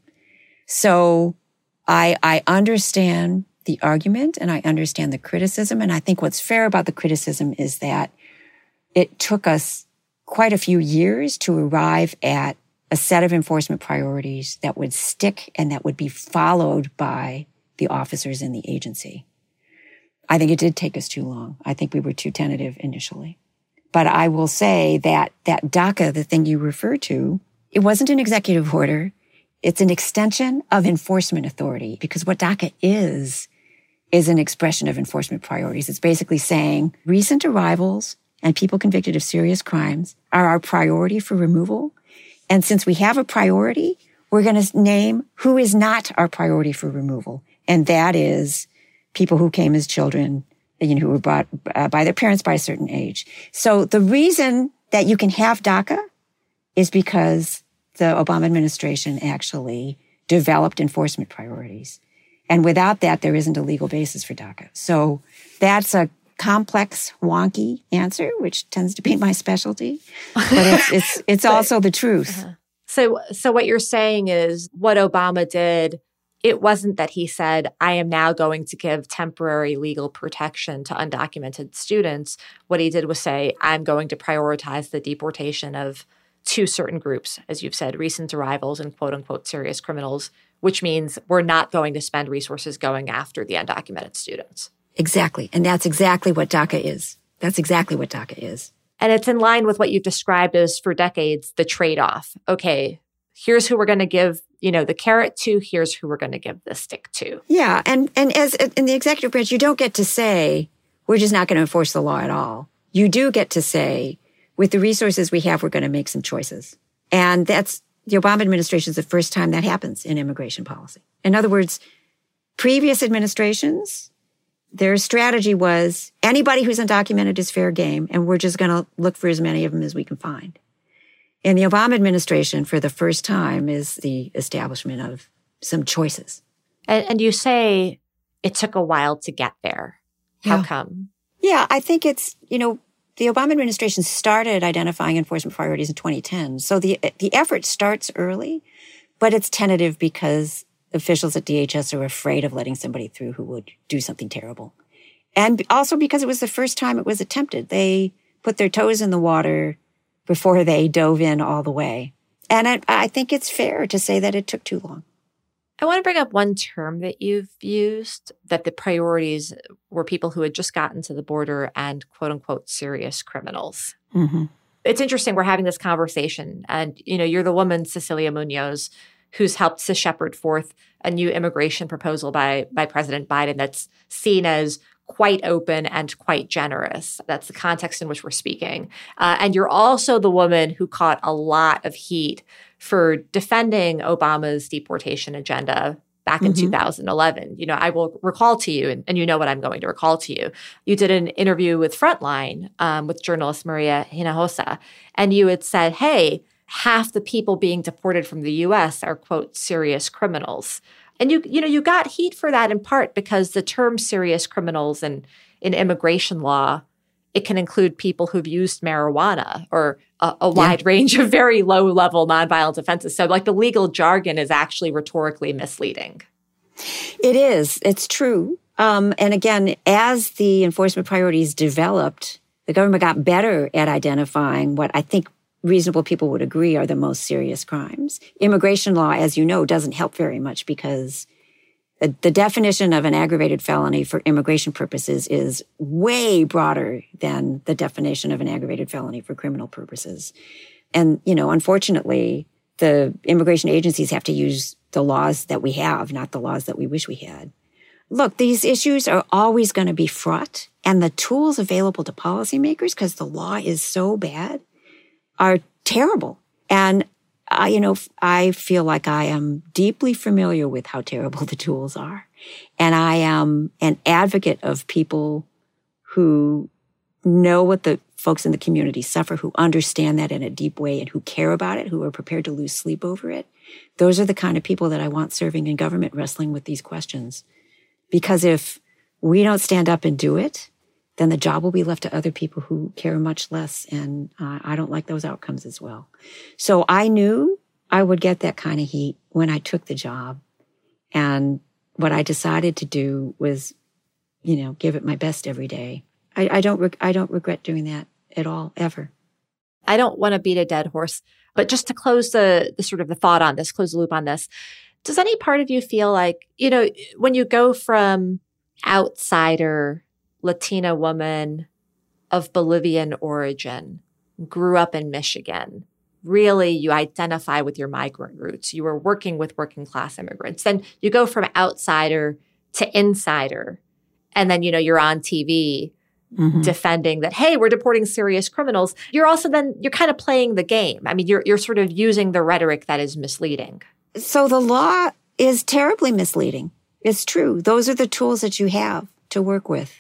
So I, I understand the argument and I understand the criticism. And I think what's fair about the criticism is that it took us quite a few years to arrive at a set of enforcement priorities that would stick and that would be followed by the officers in the agency. I think it did take us too long. I think we were too tentative initially. But I will say that that DACA, the thing you refer to, it wasn't an executive order. It's an extension of enforcement authority, because what DACA is, is an expression of enforcement priorities. It's basically saying recent arrivals and people convicted of serious crimes are our priority for removal. And since we have a priority, we're going to name who is not our priority for removal. And that is people who came as children, you know, who were brought uh, by their parents by a certain age. So the reason that you can have DACA is because the Obama administration actually developed enforcement priorities. And without that, there isn't a legal basis for DACA. So that's a complex, wonky answer, which tends to be my specialty. But it's it's, it's but, also the truth. Uh-huh. So, so what you're saying is what Obama did, it wasn't that he said, I am now going to give temporary legal protection to undocumented students. What he did was say, I'm going to prioritize the deportation of two certain groups, as you've said, recent arrivals and quote unquote serious criminals, which means we're not going to spend resources going after the undocumented students. Exactly. And that's exactly what DACA is. That's exactly what DACA is. And it's in line with what you've described as, for decades, the trade-off. Okay, here's who we're going to give, you know, the carrot to, here's who we're going to give the stick to. Yeah. And, and as in the executive branch, you don't get to say, we're just not going to enforce the law at all. You do get to say, with the resources we have, we're going to make some choices. And that's, the Obama administration is the first time that happens in immigration policy. In other words, previous administrations, their strategy was anybody who's undocumented is fair game, and we're just going to look for as many of them as we can find. In the Obama administration, for the first time, is the establishment of some choices. And, and you say it took a while to get there. How yeah. come? Yeah, I think it's, you know, the Obama administration started identifying enforcement priorities in twenty ten. So the the effort starts early, but it's tentative because officials at D H S are afraid of letting somebody through who would do something terrible. And also because it was the first time it was attempted. They put their toes in the water before they dove in all the way. And I, I think it's fair to say that it took too long. I want to bring up one term that you've used, that the priorities were people who had just gotten to the border and quote unquote serious criminals. Mm-hmm. It's interesting. We're having this conversation and, you know, you're the woman, Cecilia Munoz, who's helped to shepherd forth a new immigration proposal by, by President Biden that's seen as quite open and quite generous. That's the context in which we're speaking. Uh, and you're also the woman who caught a lot of heat for defending Obama's deportation agenda back in mm-hmm. two thousand eleven. You know, I will recall to you, and, and you know what I'm going to recall to you. You did an interview with Frontline um, with journalist Maria Hinojosa, and you had said, hey, half the people being deported from the U S are, quote, serious criminals. And you you know, you got heat for that in part because the term serious criminals in, in immigration law, it can include people who've used marijuana or a, a wide yeah. range of very low-level nonviolent offenses. So like the legal jargon is actually rhetorically misleading. It is. It's true. Um, and again, as the enforcement priorities developed, the government got better at identifying what I think reasonable people would agree are the most serious crimes. Immigration law, as you know, doesn't help very much because the, the definition of an aggravated felony for immigration purposes is way broader than the definition of an aggravated felony for criminal purposes. And, you know, unfortunately, the immigration agencies have to use the laws that we have, not the laws that we wish we had. Look, these issues are always going to be fraught, and the tools available to policymakers, because the law is so bad, are terrible. And, uh, you know, I feel like I am deeply familiar with how terrible the tools are. And I am an advocate of people who know what the folks in the community suffer, who understand that in a deep way and who care about it, who are prepared to lose sleep over it. Those are the kind of people that I want serving in government, wrestling with these questions. Because if we don't stand up and do it, then the job will be left to other people who care much less. And uh, I don't like those outcomes as well. So I knew I would get that kind of heat when I took the job. And what I decided to do was, you know, give it my best every day. I, I don't, reg- I don't regret doing that at all, ever. I don't want to beat a dead horse, but just to close the, the sort of the thought on this, close the loop on this, does any part of you feel like, you know, when you go from outsider Latina woman of Bolivian origin, grew up in Michigan, really you identify with your migrant roots, you were working with working class immigrants, then you go from outsider to insider, and then, you know, you're on T V mm-hmm. defending that, hey, we're deporting serious criminals. You're also then, you're kind of playing the game. I mean, you're you're sort of using the rhetoric that is misleading. So the law is terribly misleading. It's true. Those are the tools that you have to work with.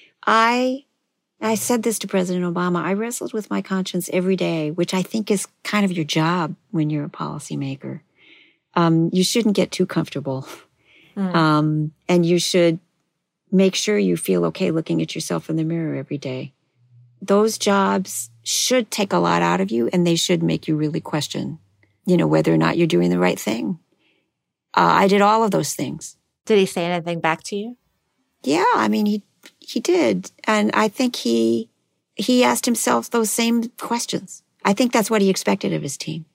I I said this to President Obama. I wrestled with my conscience every day, which I think is kind of your job when you're a policymaker. Um, you shouldn't get too comfortable. Mm. Um, and you should make sure you feel okay looking at yourself in the mirror every day. Those jobs should take a lot out of you, and they should make you really question, you know, whether or not you're doing the right thing. Uh, I did all of those things. Did he say anything back to you? Yeah, I mean, he he did. And I think he he asked himself those same questions. I think that's what he expected of his team.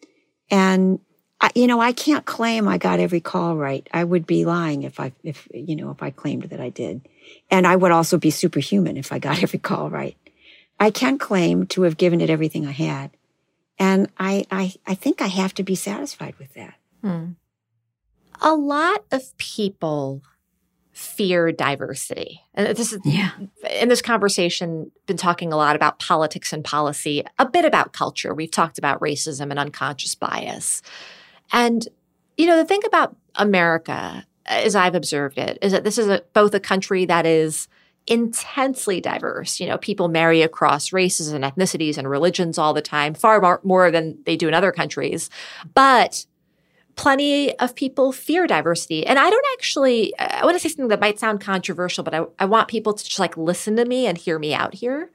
And, I, you know, I can't claim I got every call right. I would be lying if I, if you know, if I claimed that I did. And I would also be superhuman if I got every call right. I can claim to have given it everything I had. And I, I, I think I have to be satisfied with that. Hmm. A lot of people fear diversity. And this is, yeah. in this conversation, been talking a lot about politics and policy, a bit about culture. We've talked about racism and unconscious bias. And, you know, the thing about America, as I've observed it, is that this is a, both a country that is intensely diverse. You know, people marry across races and ethnicities and religions all the time, far more, more than they do in other countries. But plenty of people fear diversity. And I don't actually, I want to say something that might sound controversial, but I, I want people to just like listen to me and hear me out here.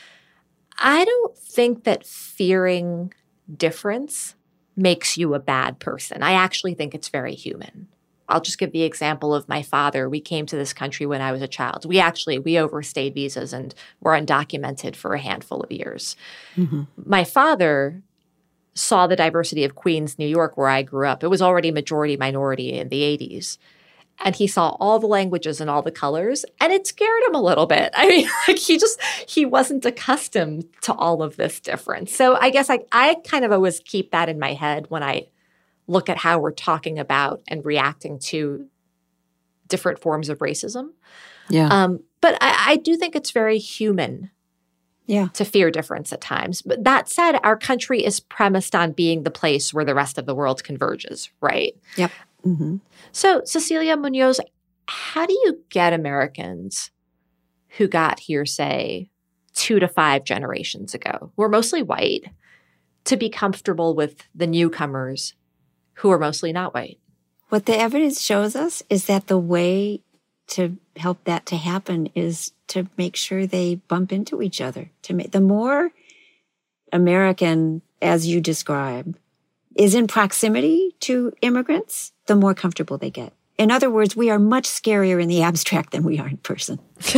I don't think that fearing difference makes you a bad person. I actually think it's very human. I'll just give the example of my father. We came to this country when I was a child. We actually, we overstayed visas and were undocumented for a handful of years. Mm-hmm. My father saw the diversity of Queens, New York, where I grew up. It was already majority minority in the eighties. And he saw all the languages and all the colors, and it scared him a little bit. I mean, like he just, he wasn't accustomed to all of this difference. So I guess I, I kind of always keep that in my head when I look at how we're talking about and reacting to different forms of racism. Yeah. Um, but I, I do think it's very human yeah. to fear difference at times. But that said, our country is premised on being the place where the rest of the world converges, right? Yep. Mm-hmm. So, Cecilia Munoz, how do you get Americans who got here, say, two to five generations ago, who are mostly white, to be comfortable with the newcomers who are mostly not white? What the evidence shows us is that the way to help that to happen is to make sure they bump into each other. To make, the more American, as you describe, is in proximity to immigrants, the more comfortable they get. In other words, we are much scarier in the abstract than we are in person.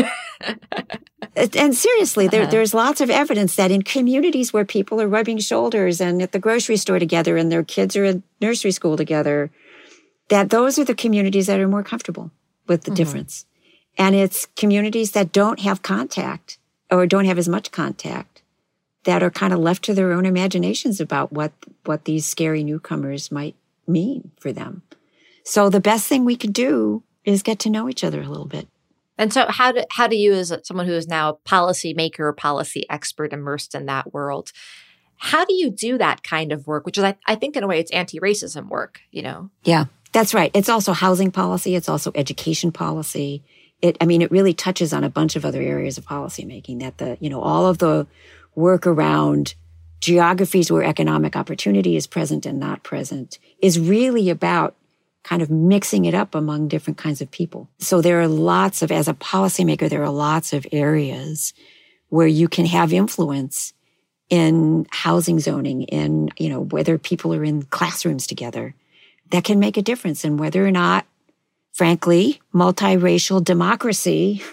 And seriously, there, uh-huh. there's lots of evidence that in communities where people are rubbing shoulders and at the grocery store together and their kids are in nursery school together, that those are the communities that are more comfortable with the mm-hmm. difference. And it's communities that don't have contact or don't have as much contact that are kind of left to their own imaginations about what, what these scary newcomers might mean for them. So the best thing we could do is get to know each other a little bit. And so how do, how do you, as someone who is now a policymaker, policy expert immersed in that world, how do you do that kind of work, which is, I, I think in a way, it's anti-racism work, you know? Yeah, that's right. It's also housing policy. It's also education policy. It, I mean, it really touches on a bunch of other areas of policymaking that the, you know, all of the work around geographies where economic opportunity is present and not present is really about kind of mixing it up among different kinds of people. So there are lots of, as a policymaker, there are lots of areas where you can have influence in housing zoning, in, you know, whether people are in classrooms together, that can make a difference in whether or not, frankly, multiracial democracy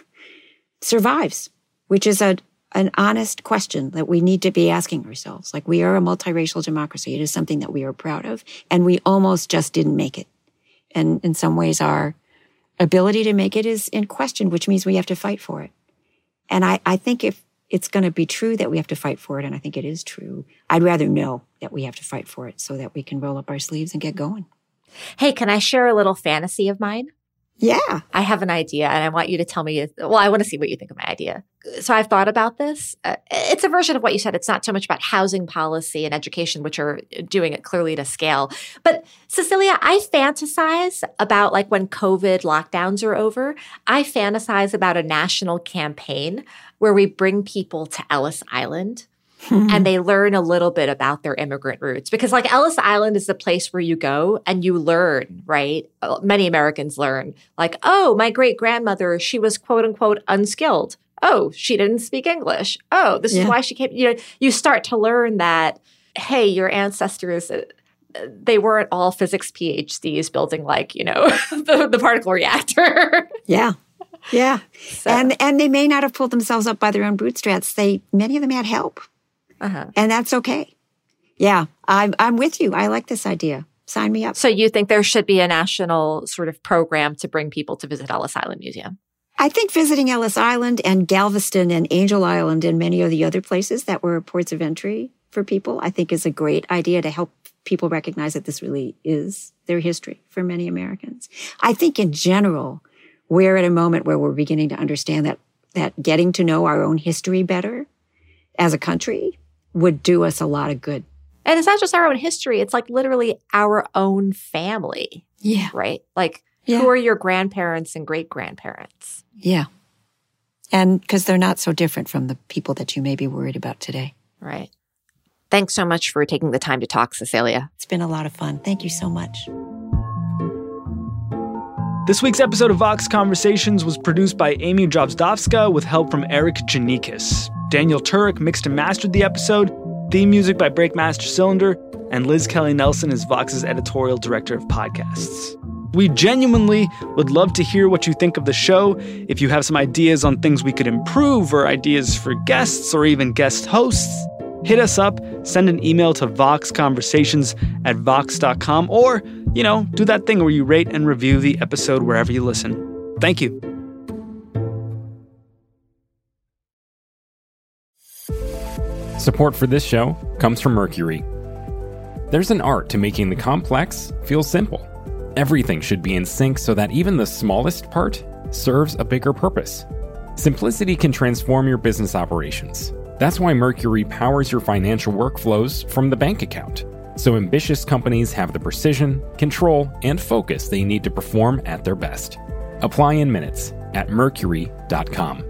survives, which is a an honest question that we need to be asking ourselves. Like, we are a multiracial democracy. It is something that we are proud of, and we almost just didn't make it. And in some ways, our ability to make it is in question, which means we have to fight for it. And I, I think if it's going to be true that we have to fight for it, and I think it is true, I'd rather know that we have to fight for it so that we can roll up our sleeves and get going. Hey, can I share a little fantasy of mine? Yeah. I have an idea, and I want you to tell me, well, I want to see what you think of my idea. So I've thought about this. Uh, it's a version of what you said. It's not so much about housing policy and education, which are doing it clearly to scale. But Cecilia, I fantasize about, like, when COVID lockdowns are over, I fantasize about a national campaign where we bring people to Ellis Island and they learn a little bit about their immigrant roots. Because, like, Ellis Island is the place where you go and you learn, right? Many Americans learn, like, oh, my great-grandmother, she was quote-unquote unskilled. Oh, she didn't speak English. Oh, this yeah. is why she came. You know, you start to learn that, hey, your ancestors, uh, they weren't all physics P H Ds building, like, you know, the, the particle reactor. Yeah. Yeah. So. And and they may not have pulled themselves up by their own bootstraps. They many of them had help. Uh-huh. And that's okay. Yeah, I'm, I'm with you. I like this idea. Sign me up. So you think there should be a national sort of program to bring people to visit Ellis Island Museum? I think visiting Ellis Island and Galveston and Angel Island and many of the other places that were ports of entry for people, I think is a great idea to help people recognize that this really is their history for many Americans. I think in general, we're at a moment where we're beginning to understand that that getting to know our own history better as a country would do us a lot of good. And it's not just our own history. It's like literally our own family. Yeah. Right? Like, yeah. who are your grandparents and great-grandparents? Yeah. And because they're not so different from the people that you may be worried about today. Right. Thanks so much for taking the time to talk, Cecilia. It's been a lot of fun. Thank you so much. This week's episode of Vox Conversations was produced by Amy Drozdowska with help from Eric Janikis. Daniel Turek mixed and mastered the episode. Theme music by Breakmaster Cylinder. And Liz Kelly Nelson is Vox's editorial director of podcasts. We genuinely would love to hear what you think of the show. If you have some ideas on things we could improve or ideas for guests or even guest hosts, hit us up, send an email to voxconversations at vox dot com, or, you know, do that thing where you rate and review the episode wherever you listen. Thank you. Support for this show comes from Mercury. There's an art to making the complex feel simple. Everything should be in sync so that even the smallest part serves a bigger purpose. Simplicity can transform your business operations. That's why Mercury powers your financial workflows from the bank account, so ambitious companies have the precision, control, and focus they need to perform at their best. Apply in minutes at mercury dot com.